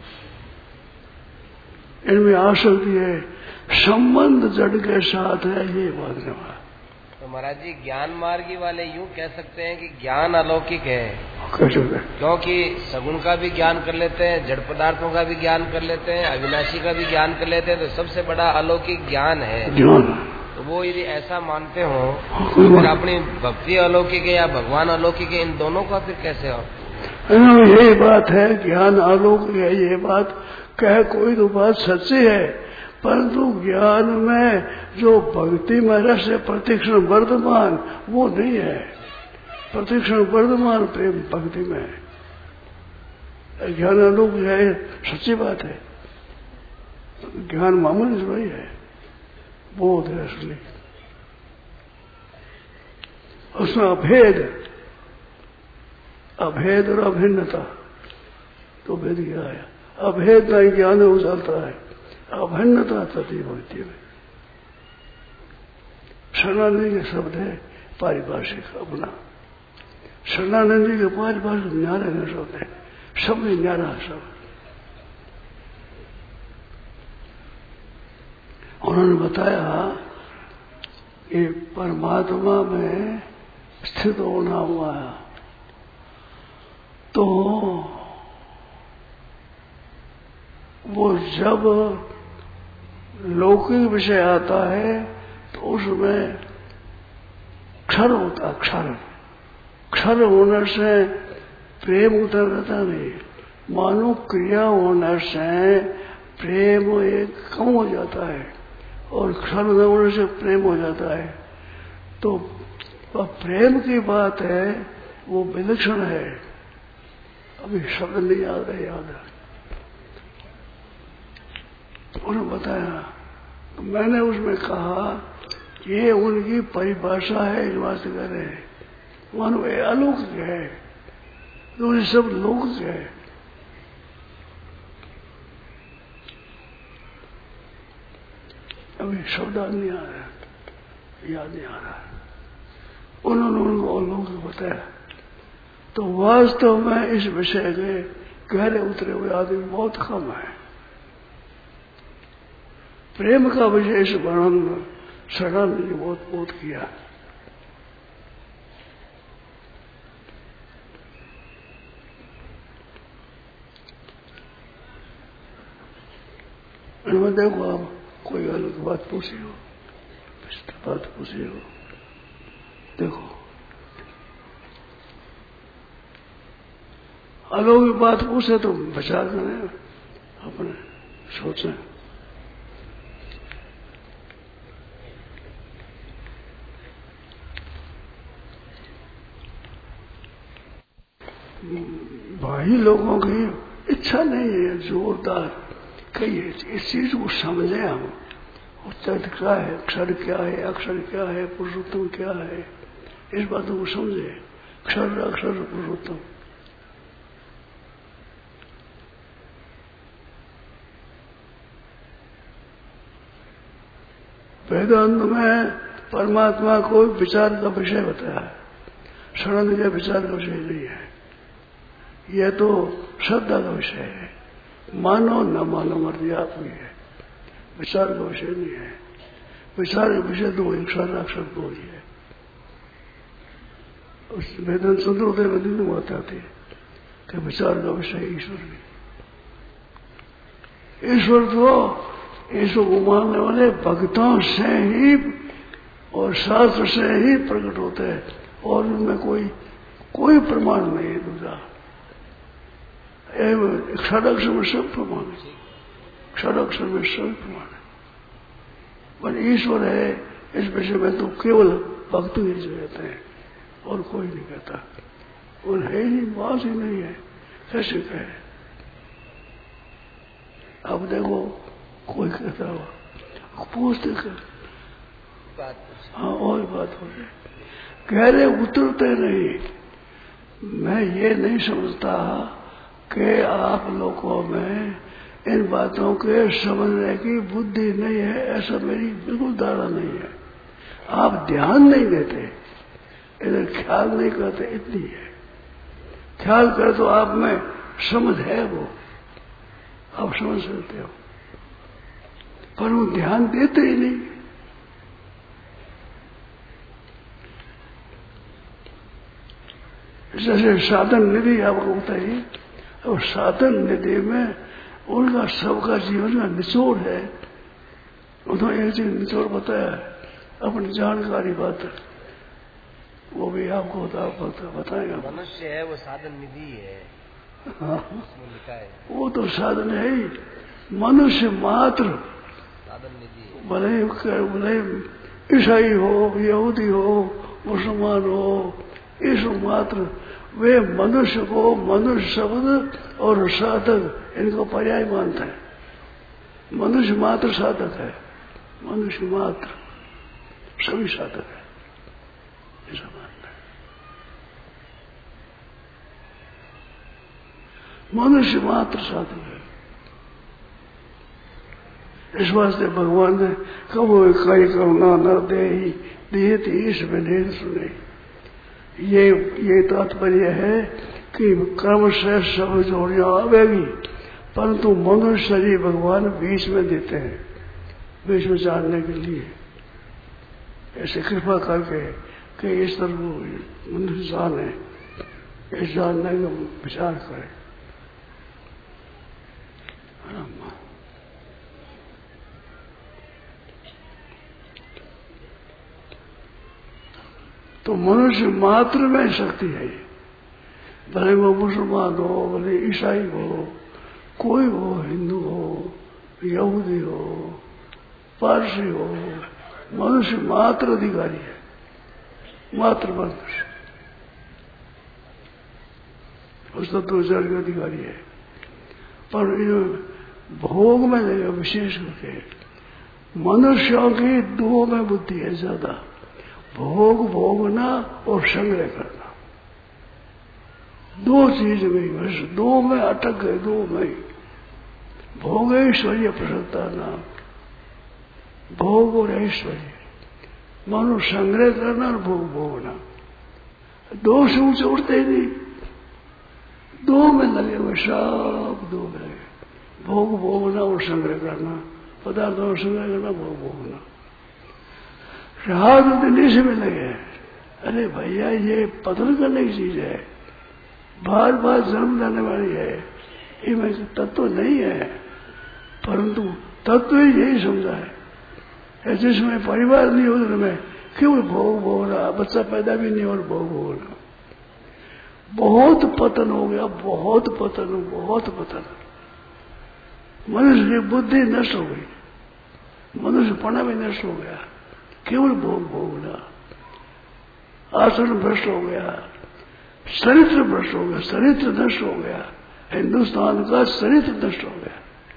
इनमें आसक्ति है, संबंध जड़ के साथ है, ये बात नहीं। तो महाराज जी ज्ञान मार्गी वाले यूं कह सकते हैं कि ज्ञान अलौकिक है, कैसे? क्योंकि सगुण का भी ज्ञान कर लेते हैं, जड़ पदार्थों का भी ज्ञान कर लेते हैं, अविनाशी का भी ज्ञान कर लेते हैं, तो सबसे बड़ा अलौकिक ज्ञान है। ज्ञान तो वो यदि ऐसा मानते हो तो फिर अपनी भक्ति अलौकिक है या भगवान अलौकिक है, इन दोनों का फिर कैसे हो? यही बात है, ज्ञान अलौकिक है, ये बात कह कोई तो बात सच्ची है, परंतु ज्ञान में जो भक्ति में रस है प्रतिक्षण वर्तमान वो नहीं है। प्रतिक्षण वर्तमान प्रेम भक्ति में है। ज्ञान अलौकिक है, सच्ची बात है। ज्ञान मामूली नहीं है, बोध है असली। उसमें अभेद अभेद और अभिन्नता तो भेद क्या है? अभेद का ज्ञान हो जाता है, अभिन्नता तथी भक्ति में। शरणानंद के शब्द है पारिभाषिक अपना। शरणानंद के पारिभाषिक न्यारे न शब्द है, शब्द न्यारा शब्द। उन्होंने बताया कि परमात्मा में स्थित होना हुआ तो वो जब लौकिक विषय आता है तो उसमें क्षर होता, क्षर क्षर होने से प्रेम उतर रहता नहीं। मानो क्रिया होने से प्रेम एक कम हो जाता है और क्षर न होने से प्रेम हो जाता है। तो प्रेम की बात है वो विलक्षण है। अभी शब्द नहीं याद है, याद है उन्होंने बताया। तो मैंने उसमें कहा ये उनकी परिभाषा है, इस वास्ते कर रहे हैं मानो ये अलौकिक है, तो ये सब लौकिक है। अभी शब्द नहीं आ रहा, याद नहीं आ रहा। उन्होंने उनको अलौकिक बताया। तो वास्तव में इस विषय के गहरे उतरे हुए आदमी बहुत कम है। प्रेम का विशेष वर्णन शरण ने बहुत बहुत किया। इनमें देखो आप कोई अलग बात पूछी हो, बात पूछी हो, देखो अलौकिक बात पूछे तो बचा करें अपने सोचें। भाई लोगों की इच्छा नहीं है जोरदार कही इस चीज को समझे हम। तत्व क्या है, क्षर क्या है, अक्षर क्या है, पुरुषोत्तम क्या है, इस बातों को समझे। क्षर अक्षर पुरुषोत्तम। वेदांत में परमात्मा को विचार का विषय बताया है, शरण के विचार का विषय नहीं है। यह तो श्रद्धा का विषय है, मानो न मानो मर्जी आपकी है, विचार का विषय नहीं है। विचार का विषय दो, अक्षर अक्षर दो ही है। उस वेदांत चंद्रोदय में दिन बात आती है कि विचार का विषय ईश्वर भी। ईश्वर तो ईश्वर को मानने वाले भक्तों से ही और शास्त्र से ही प्रकट होते हैं, और उनमें कोई कोई प्रमाण नहीं है दूसरा। क्षराक्षर में सब प्रमाण है, क्षराक्षर में सब प्रमाण है। पर ईश्वर है इस विषय में तो केवल भक्त ही कहते हैं और कोई नहीं कहता। और है ही, बात ही नहीं है, कैसे कहे। अब देखो कोई कहता हुआ पूछते कर, हाँ और बात हो जाए, कह रहे उतरते नहीं। मैं ये नहीं समझता कि आप लोगों में इन बातों के समझने की बुद्धि नहीं है, ऐसा मेरी बिल्कुल धारणा नहीं है। आप ध्यान नहीं देते, इधर ख्याल नहीं करते, इतनी है। ख्याल कर तो आप में समझ है, वो आप समझ सकते हो, पर वो ध्यान देते ही नहीं। जैसे साधन निधि आपको बताइए, और साधन निधि में उनका सबका जीवन का निचोड़ है। उन्होंने एक चीज निचोड़ बताया है, अपनी जानकारी बात, वो भी आपको बताएगा। मनुष्य है वो साधन निधि है। हाँ, लिखा है वो तो साधन है ही, मनुष्य मात्र साधन निधि। भले भले ईसाई हो, यहूदी हो, मुसलमान हो, यीशु मात्र वे मनुष्य को मनुष्य शब्द और साधक इनको पर्याय मानते हैं। मनुष्य मात्र साधक है, मनुष्य मात्र, सभी साधक है, ऐसा मानते हैं। मनुष्य मात्र साधक है। इस वास्ते भगवान ने कबो कई करुणा न दे ही दिए थी ईश में सुने। ये ये तात्पर्य है कि कर्म से सब जोड़ियां आवेगी, परंतु मनुष्य शरीर भगवान बीच में देते हैं, बीच में जानने के लिए। ऐसे कृपा करके कि इस तरह मनुष्य जाने, इस जानने का विचार करे। तो मनुष्य मात्र में शक्ति है। भले वो मुसलमान हो, भले ईसाई हो, कोई हो, हिंदू हो, यहूदी हो, पारसी हो, मनुष्य मात्र अधिकारी है, मात्र मनुष्य उस तत्व विचार का अधिकारी है। पर भोग में देगा विशेष करके मनुष्यों की दो में बुद्धि है ज्यादा, भोग भोगना और संग्रह करना, दो चीज में बस, दो में अटक गए, दो में। भोग ऐश्वर्य प्रसन्नता नाम, भोग और ऐश्वर्य, मानो संग्रह करना और भोग भोगना, दो से ऊंचे उठते ही नहीं, दो में लगे हुए, सब दो में लगे। भोग भोगना और संग्रह करना, पदार्थों में संग्रह करना, भोग भोगना। रात दिन से में लगे। अरे भैया ये पतन करने की चीज है, बार बार जन्म लाने वाली है, ये तत्व नहीं है, परंतु तत्व ही यही समझा है। जिसमें परिवार नहीं हो में क्यों भोग भोग रहा, बच्चा पैदा भी नहीं और भोग भोग रहा। बहुत पतन हो गया, बहुत पतन, बहुत पतन। मनुष्य की बुद्धि नष्ट हो गई, मनुष्यपना भी नष्ट हो गया, केवल भोग भोगना। आचरण भ्रष्ट हो गया, चरित्र भ्रष्ट हो गया, चरित्र नष्ट हो गया, हिंदुस्तान का चरित्र नष्ट हो गया।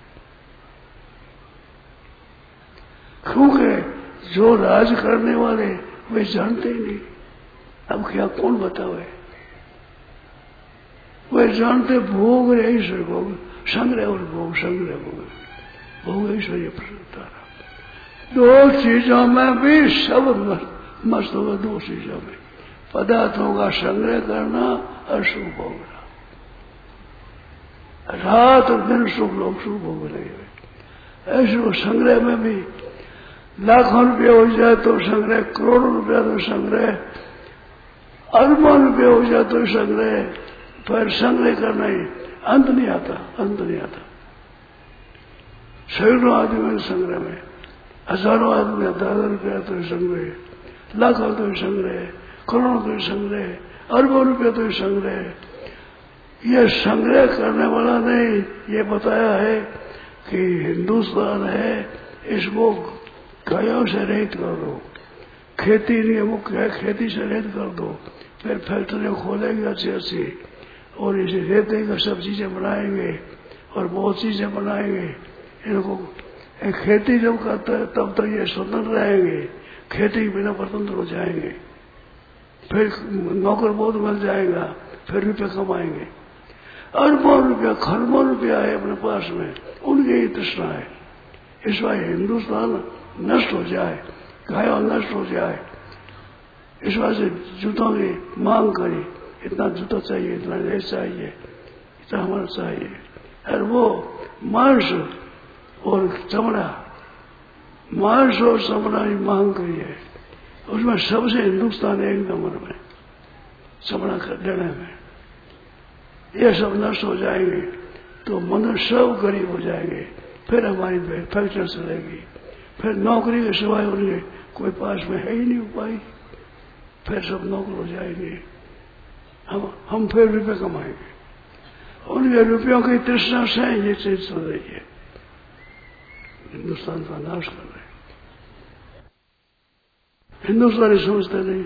क्योंकि जो राज करने वाले वे जानते ही नहीं। अब क्या कौन बतावे? वे जानते भोग रे ईश्वर भोग, संग्रह और भोग, संग्रह भोग, भोग ईश्वरीय प्रसन्नता। दो चीजों में भी सब मस्त होगा। दो चीजों में पदार्थों का संग्रह करना और सुख भोगना। रात और दिन सुख लोग सुख भोग लगे। ऐसे संग्रह में भी लाखों रुपये हो जाए तो संग्रह, करोड़ों रुपया तो संग्रह, अरबों रुपये हो जाए तो संग्रह, पर संग्रह करना ही अंत नहीं आता, अंत नहीं आता। सैकड़ों आदमी संग्रह में, हजारों आदमी हजार रुपया तो संग्रह, लाखों तो संग्रह, करोड़ों तो संग्रह, अरबों रुपये तो संग्रह। ये संग्रह करने वाला ने ये बताया है कि हिंदुस्तान है, इसको गायों से रहित कर दो, खेती नहीं मुख्य है, खेती से रहित कर दो, फिर फैक्ट्री खोलेंगे अच्छी अच्छी और इसे रेते का सब चीजें बनाएंगे और बहुत चीजें बनाएंगे। इनको खेती जब करते हैं तब तक ये स्वतंत्र रहेंगे, खेती के बिना स्वतंत्र हो जाएंगे, फिर नौकर बहुत मिल जाएगा, फिर रुपये कमाएंगे। अरबों रुपया, खरबों रुपया है अपने पास में, उनकी ही तृष्णा है। इस बार हिंदुस्तान नष्ट हो जाए, गायों नष्ट हो जाए, इस बार से जूतों की मांग करी, इतना जूता चाहिए, इतना रेस चाहिए, इतना हमारा चाहिए, और वो मांस और चमड़ा, मांस और चमड़ा की मांग करी है। उसमें सबसे हिंदुस्तान एक नंबर में चमड़ा लेने में। ये सब नष्ट हो जाएंगे तो मनुष्य सब गरीब हो जाएंगे, फिर हमारी फैक्ट्री चलेगी, फिर नौकरी के सिवाय उनके कोई पास में है ही नहीं उपाय, फिर सब नौकर हो जाएंगे, हम हम फिर रुपये कमाएंगे। उनके रुपयों की तृष्णा से ये चीज चल रही है, हिंदुस्तान का नाश कर रहे हैं। हिंदुस्तानी समझते नहीं,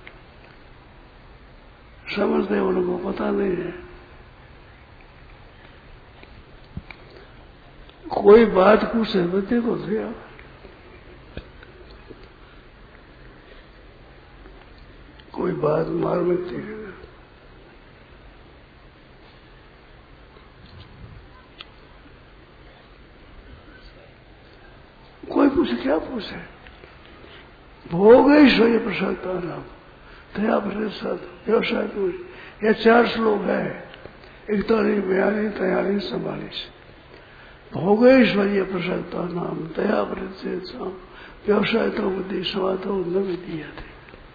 समझते उनको पता नहीं है। कोई बात पूछे तो देखो भैया, कोई बात मार मिलती है, कोई पूछे क्या पूछे? भोगेश्वरी प्रसादता नाम दया प्रसाद व्यवसाय पूछ। ये चार श्लोक है, इकतालीस बयालीस तैयालीस चौवालीस। भोगेश्वरीय प्रसादता नाम दया प्रसाद व्यवसाय तो बुद्धि स्वाद न विद्या थे।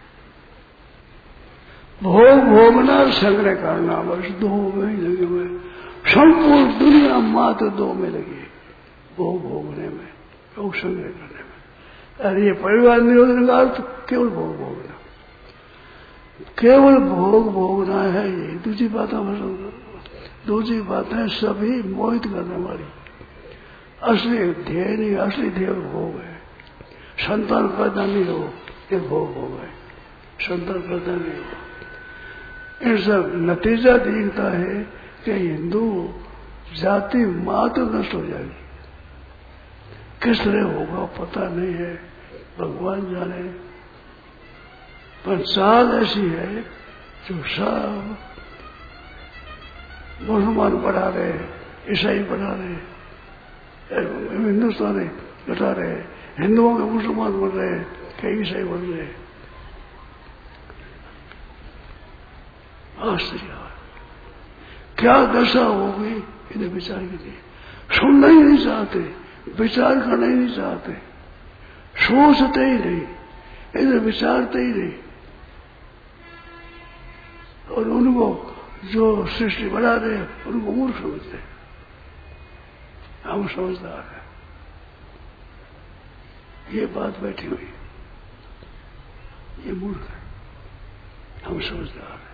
भोग भोगना संग्रह करना, बस दो में ही लगे हुए, संपूर्ण दुनिया मात्र दो में लगी, भोग भोगने में, भोग संग्रह करने में। अरे ये परिवार निरोधन का अर्थ केवल भोग भोगना, केवल भोग भोगना है। ये दूसरी बातें दूसरी बातें सभी मोहित करने वाली, असली ध्येय नहीं, असली ध्येय भोग है। संतान पैदा नहीं हो, ये भोग भोग है, संतान पैदा नहीं हो। इन सब नतीजा दिखता है कि हिंदू जाति मात्र नष्ट हो जाएगी। किस तरह होगा पता नहीं है, भगवान जाने। पर चाल ऐसी है जो सब मुसलमान बढ़ा रहे, ईसाई बढ़ा रहे, हिंदुस्तानी घटा रहे, हिंदुओं के मुसलमान बन रहे, कई ईसाई बन रहे। आश्चर्य, क्या दशा होगी इन्हें विचार के लिए। सुनना ही नहीं चाहते, विचार करना ही नहीं चाहते, सोचते ही नहीं, इधर विचारते ही नहीं। और उनको जो सृष्टि बना रहे उनको मूर्ख समझते हैं। हम समझदार हैं, ये बात बैठी हुई, ये मूर्ख है, हम समझदार हैं।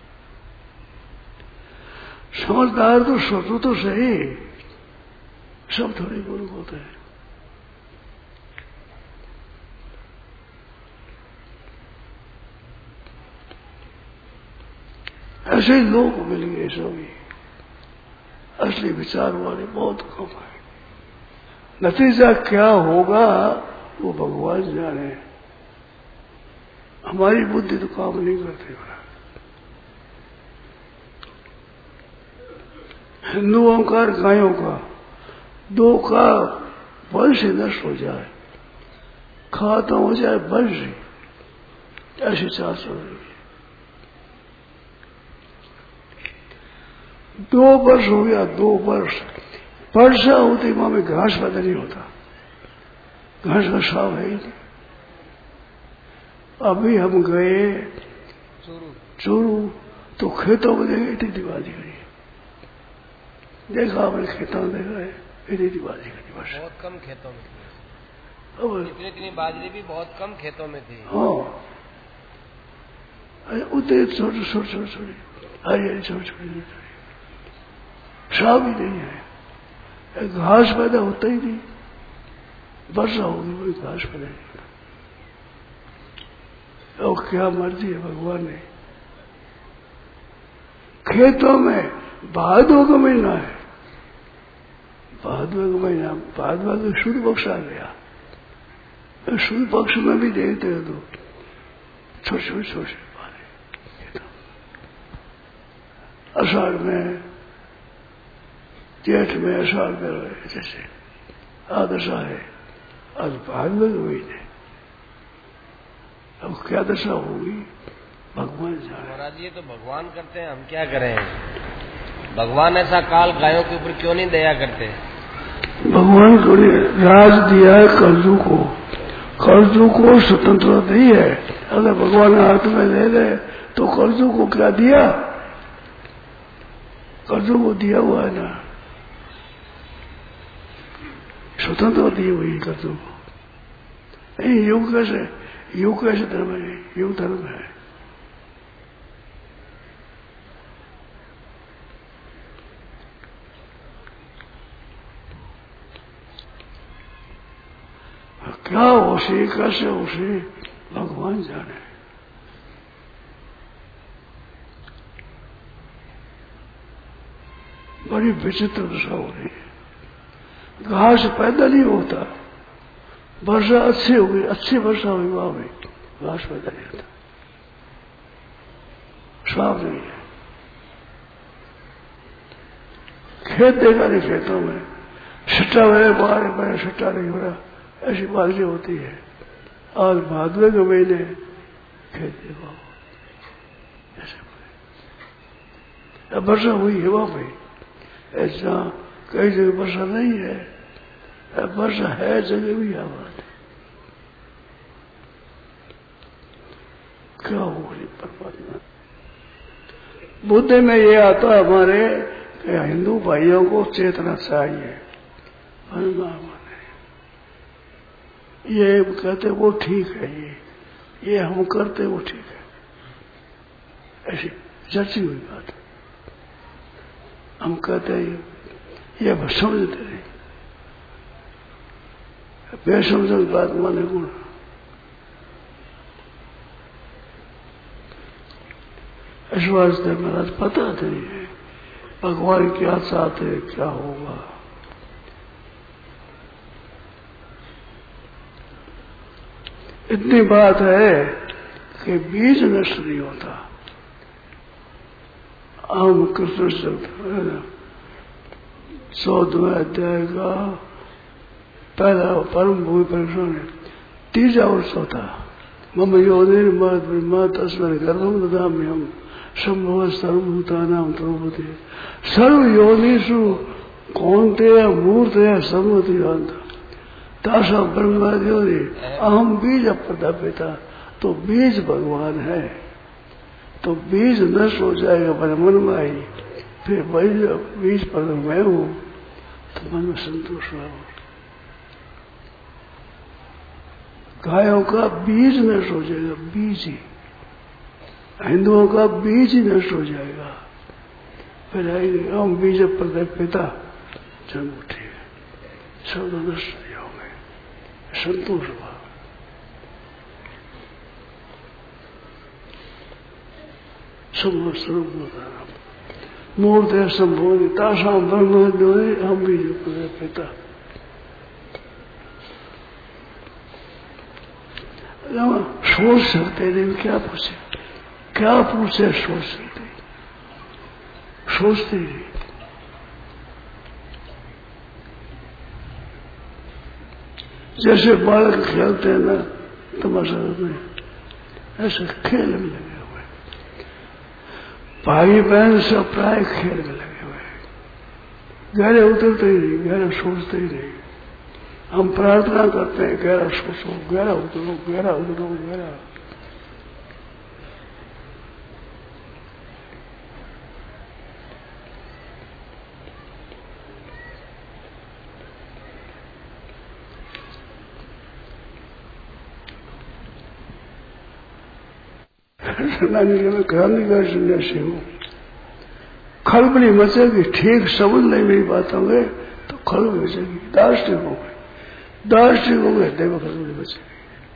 समझदार तो सोचो तो सही, सब थोड़े मूर्ख होते हैं। ऐसे ही लोग मिल गए सभी, असली विचार वाले बहुत कम है। नतीजा क्या होगा वो भगवान जाने, हमारी बुद्धि तो काम नहीं करती। हिंदुओं का गायों का दो का वंश नष्ट हो जाए, खाता हो जाए वंश, ऐसी चाल चल रही है। दो वर्ष हो गया, दो वर्ष वर्षा होती वहां में घास पैदा नहीं होता, घास का साव है ही नहीं। अभी हम गए चूरू तो खेतों में देखे इतनी दीवार दिख रही है, देखा आपने खेतों में देखा है, इतनी दीवार दिख रही है। बहुत कम खेतों में थी, अब इतनी इतनी बाजरी भी बहुत कम खेतों में थी। हाँ, उतने छोटे छोटे छोटे छोटे हरी हरी छोटी छोटी साफ ही नहीं है, घास पैदा होता ही नहीं, वर्षा होगी वही घास पैदा नहीं होता। और क्या मर्जी है भगवान ने, खेतों में भादों का महीना है, भादों का महीना, भादवा का शुद्ध पक्ष आ गया, शुद्ध पक्ष में भी देखते हो तो छोटे छोटे छोटे अषाढ़ में, जेठ में, अषाढ़ में जैसे आदशा है, आज भादवे के महीने, अब क्या दशा होगी भगवान जाने। महाराज ये तो भगवान करते हैं, हम क्या करें? भगवान ऐसा काल गायों के ऊपर क्यों नहीं दया करते? भगवान को राज दिया है कर्जू को, कर्जू को स्वतंत्रता दी है। अगर भगवान हाथ में ले ले तो कर्जू को क्या दिया? कर्जू को दिया हुआ है ना, स्वतंत्रता दी हुई कर्जू को। नहीं युग कैसे, युग कैसे धर्म है, युग धर्म है। क्या हो से, कैसे हो से, भगवान जाने। बड़ी विचित्र दशा हो रही है, घास पैदा नहीं होता, वर्षा अच्छी हो गई, अच्छी वर्षा हुई वहां में घास पैदा नहीं होता, साफ नहीं है। खेत देखा नहीं, खेतों में छिट्टा मेरे बाहर मेरे छिट्टा नहीं हो रहा, ऐसी बारिश होती है। आज भादवे के महीने खेत देखो ऐसे, अब वर्षा हुई है वहां पे, ऐसा कई जगह वर्षा नहीं है, अब वर्षा है जगह भी आबाद है। क्या हो रही परमात्मा? बुद्धि में ये आता हमारे कि हिंदू भाइयों को चेतना चाहिए, ये कहते वो ठीक है, ये ये हम करते वो ठीक है, ऐसी चर्ची हुई बात है। हम कहते हैं ये समझते नहीं, बेसमझ बात माने गुण। इस वास्ते महाराज पता नहीं है भगवान क्या चाहते, क्या होगा। इतनी बात है कि बीज नष्ट नहीं होता। आम कृष्ण चलता है ना, चौदहवें अध्याय का पहला परम भूमि परीक्षण है, तीजा और चौथा। मम योनिर मद ब्रह्मा तस्मैं गर्भम ददामि हम संभव सर्वभूतानां प्रभुते सर्व योनिषु कौन्तेय मूर्तया सर्वतीयांत तासा ब्रह्मा योनि अहम बीज प्रदापिता। तो बीज भगवान है, तो बीज नष्ट हो जाएगा मेरे मन में आई, फिर वही बीज पर मैं हूं, तो मन में संतोष हो। गायों का बीज नष्ट हो जाएगा, बीज ही, हिंदुओं का बीज ही नष्ट हो जाएगा, फिर आएंगे हम बीज पर पिता जन्म उठे, सब नष्ट नहीं होंगे, संतोष हुआ। शुभ स्वरूप होता मूर्त संभोग ताशा ब्रह्म जो है हम भी जो पिता सोच सकते नहीं क्या पूछे क्या पूछे सोच सकते सोचते नहीं जैसे बालक खेलते हैं ना तमाशा में ऐसे खेल में लगे हुए भाई बहन सब प्राय खेल में लगे हुए गहरे उतरते ही नहीं गहरे सोचते ही नहीं हम प्रार्थना करते हैं गहरा सोचो गहरा उतरो गहरा उतरो गहरा में क्रांति का सन्यासी हूँ खलबली मचेगी ठीक समझ नहीं मेरी बात होंगे तो खलबली मचेगी दार्शनिक हो गए दार्शनिक हो गए देव खलबली मचेगी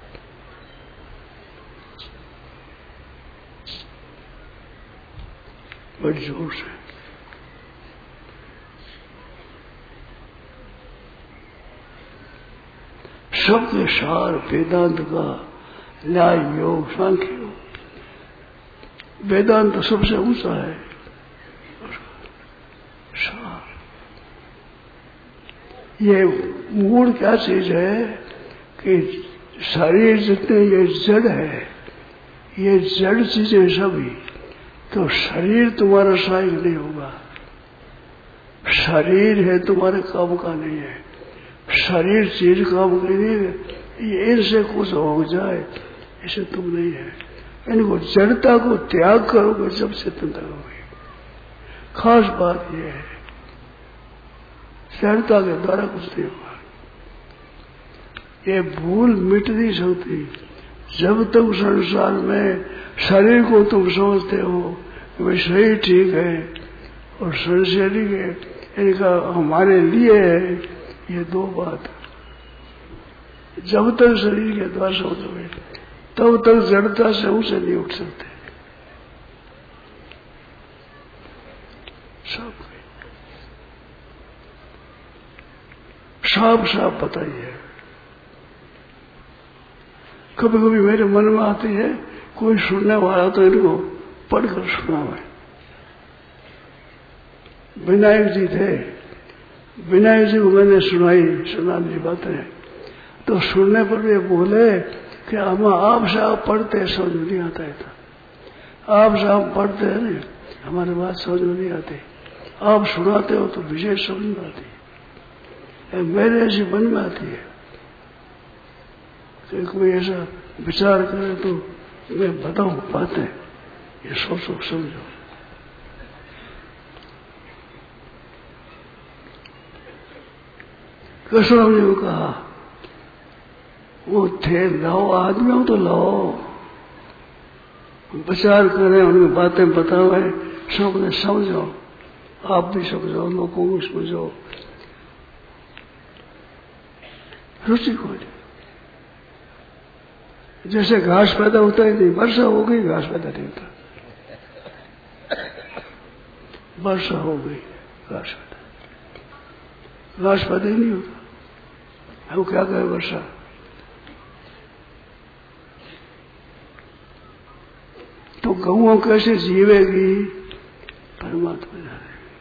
बड़ी जोर से सबके सार वेदांत का न्याय योग सांख्य योग वेदांत तो सबसे ऊंचा है ये मूल क्या चीज है कि शरीर जितने ये जड़ है ये जड़ चीजें सभी तो शरीर तुम्हारा सहायक नहीं होगा शरीर है तुम्हारे काम का नहीं है शरीर चीज काम की नहीं है ये इनसे कुछ हो जाए इसे तुम नहीं है इनको जड़ता को त्याग करोगे जब स्वतंत्र होगी खास बात यह है जड़ता के द्वारा कुछ नहीं होगा ये भूल मिट नहीं सकती जब तक संसार में शरीर को तुम समझते हो कि भाई शरीर ठीक है और शरीर है इनका हमारे लिए है ये दो बात जब तक शरीर के द्वारा समझोगे तब तक जड़ता से उसे नहीं उठ सकते सब साफ साफ बताइए कभी कभी मेरे मन में आती है कोई सुनने वाला तो इनको पढ़कर सुना है विनायक जी थे विनायक जी को मैंने सुनाई सुनाने बातें तो सुनने पर वे बोले कि हम आपसे आप पढ़ते समझ में नहीं आता है था आपसे आप पढ़ते हैं ना हमारी बात समझ में नहीं आती आप सुनाते हो तो विशेष समझ में आती है मेरे ऐसी मन में आती है कि कोई ऐसा विचार करे तो मैं बताऊं बातें ये सोचो समझो कृष्ण ने कहा वो थे लाओ आदमियों तो लाओ विचार करें उनकी बातें बताओ सबने समझो आप भी समझो लोगों को समझो रुचि को जैसे घास पैदा होता है नहीं वर्षा हो गई घास पैदा नहीं होता वर्षा हो गई घास पैदा घास पैदा ही नहीं होता हम क्या करें वर्षा तो गऊ कैसे जीवेगी परमात्मा जाने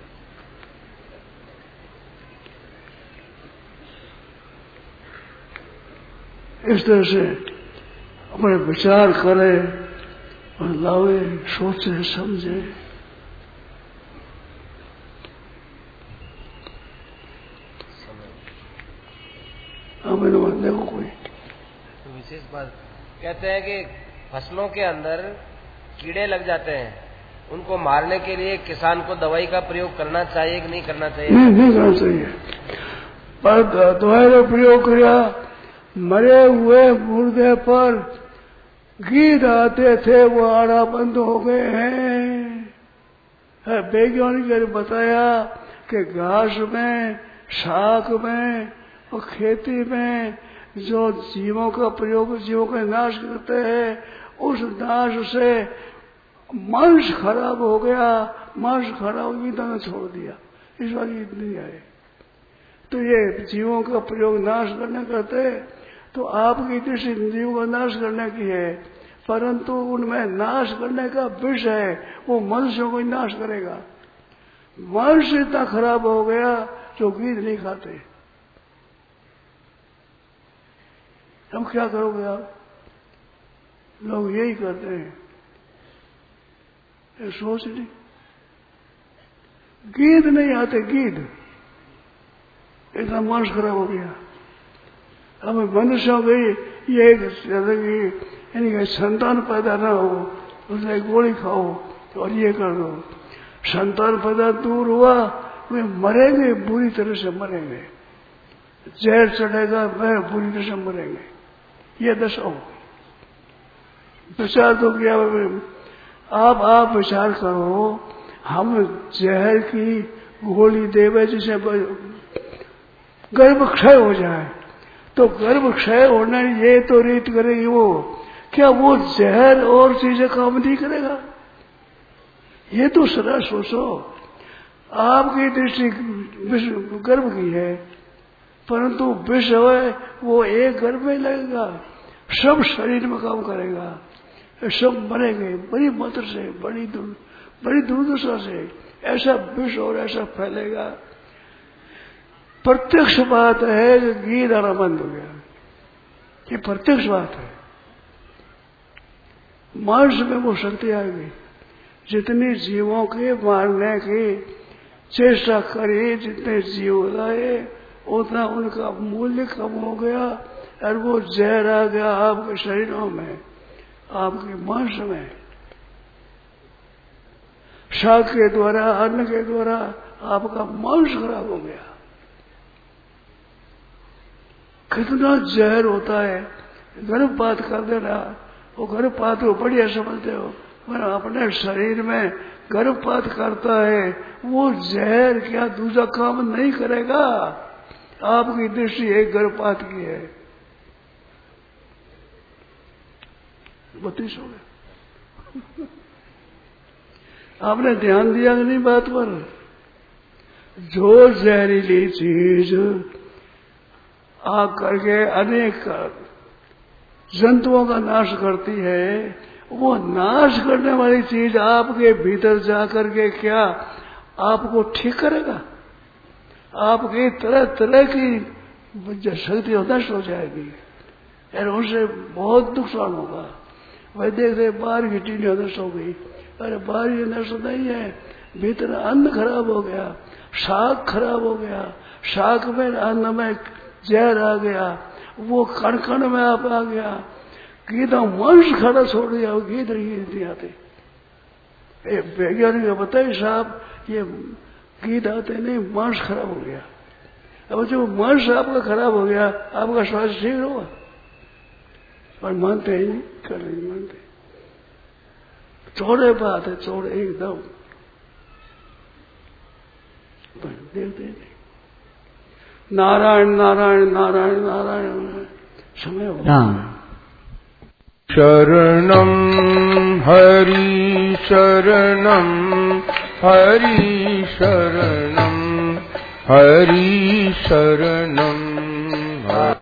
इस तरह से अपने विचार करे और लावे सोचे समझे हमें देखो कोई विशेष बात कहते हैं कि फसलों के अंदर कीड़े लग जाते हैं उनको मारने के लिए किसान को दवाई का प्रयोग करना चाहिए कि नहीं करना चाहिए? नहीं नहीं करना चाहिए पर दवाई का प्रयोग किया मरे हुए मुर्दे पर गीत आते थे वो आड़ा बंद हो गए हैं। वैज्ञानिक ने बताया कि घास में शाक में और खेती में जो जीवों का प्रयोग जीवों का नाश करते हैं उस नाश से मांस खराब हो गया, मांस खराब हो गया तो छोड़ दिया, इस बात की नहीं आए। तो ये जीवों का प्रयोग नाश करने करते तो आपकी दृष्टि जीवों का नाश करने की है, परंतु उनमें नाश करने का विष है, वो मनुष्यों को ही नाश करेगा। मनुष्य इतना खराब हो गया जो गीध नहीं खाते। अब क्या करोगे आप? लोग यही करते हैं, ये सोच नहीं। गीध नहीं आते, गीध इतना मांस खराब हो गया। अब मनुष्यों की ये इनके संतान पैदा ना हो, उसने गोली खाओ और ये कर दो, संतान पैदा दूर हुआ, वे मरेंगे, बुरी तरह से मरेंगे, जहर चढ़ेगा, वह बुरी तरह से मरेंगे। ये दशा हो। विचार तो किया, आप आप विचार करो, हम जहर की गोली देवे जिसे गर्भ क्षय हो जाए, तो गर्भ क्षय होने ये तो रीत करेगी वो, क्या वो जहर और चीजें काम नहीं करेगा? ये तो सदा सोचो। आपकी दृष्टि गर्भ की है, परंतु विष है वो एक गर्भ में लगेगा, सब शरीर में काम करेगा, सब मरेंगे बड़ी मात्रा से, बड़ी दूर बड़ी दुर्दशा से। ऐसा विष और ऐसा फैलेगा। प्रत्यक्ष बात है कि गीध आना बंद हो गया, ये प्रत्यक्ष बात है। मांस में वो शक्ति आएगी, जितनी जीवों के मारने की चेष्टा करी, जितने जीव लाए, उतना उनका मूल्य कम हो गया और वो जहर आ गया आपके शरीरों में, आपके मांस में। शाक के द्वारा, अन्न के द्वारा आपका मांस खराब हो गया। कितना जहर होता है। गर्भपात कर देना, वो गर्भपात को बढ़िया समझते हो, पर अपने शरीर में गर्भपात करता है, वो जहर क्या दूसरा काम नहीं करेगा? आपकी दृष्टि एक गर्भपात की है। बत्तीस हो गए। आपने ध्यान दिया कि नहीं बात पर? जो जहरीली चीज आग करके अनेक जंतुओं का नाश करती है, वो नाश करने वाली चीज आपके भीतर जाकर के क्या आपको ठीक करेगा? आपकी तरह तरह की शक्ति नष्ट हो जाएगी और उनसे बहुत नुकसान होगा। वह देख रहे बाहर की टीनियां नष्ट हो गई, अरे बाहर ये नष्ट नहीं है, भीतर अन्न खराब हो गया, शाक खराब हो गया, शाक में अन्न में जहर आ गया, वो कण कण में आप आ गया, गीधा मांस खाना छोड़ दिया, वो गीध नहीं आते। वैज्ञानिक बताइए साहब, ये गीध आते नहीं, मांस खराब हो गया। अब जो मांस आपका खराब हो गया, आपका स्वास्थ्य ठीक होगा? और मानते ही कर नहीं मानते। चौड़े बात है, चौड़े एकदम देखते नहीं। नारायण नारायण नारायण नारायण समय हो। शरणम हरि शरणम हरि शरणम हरि शरणम।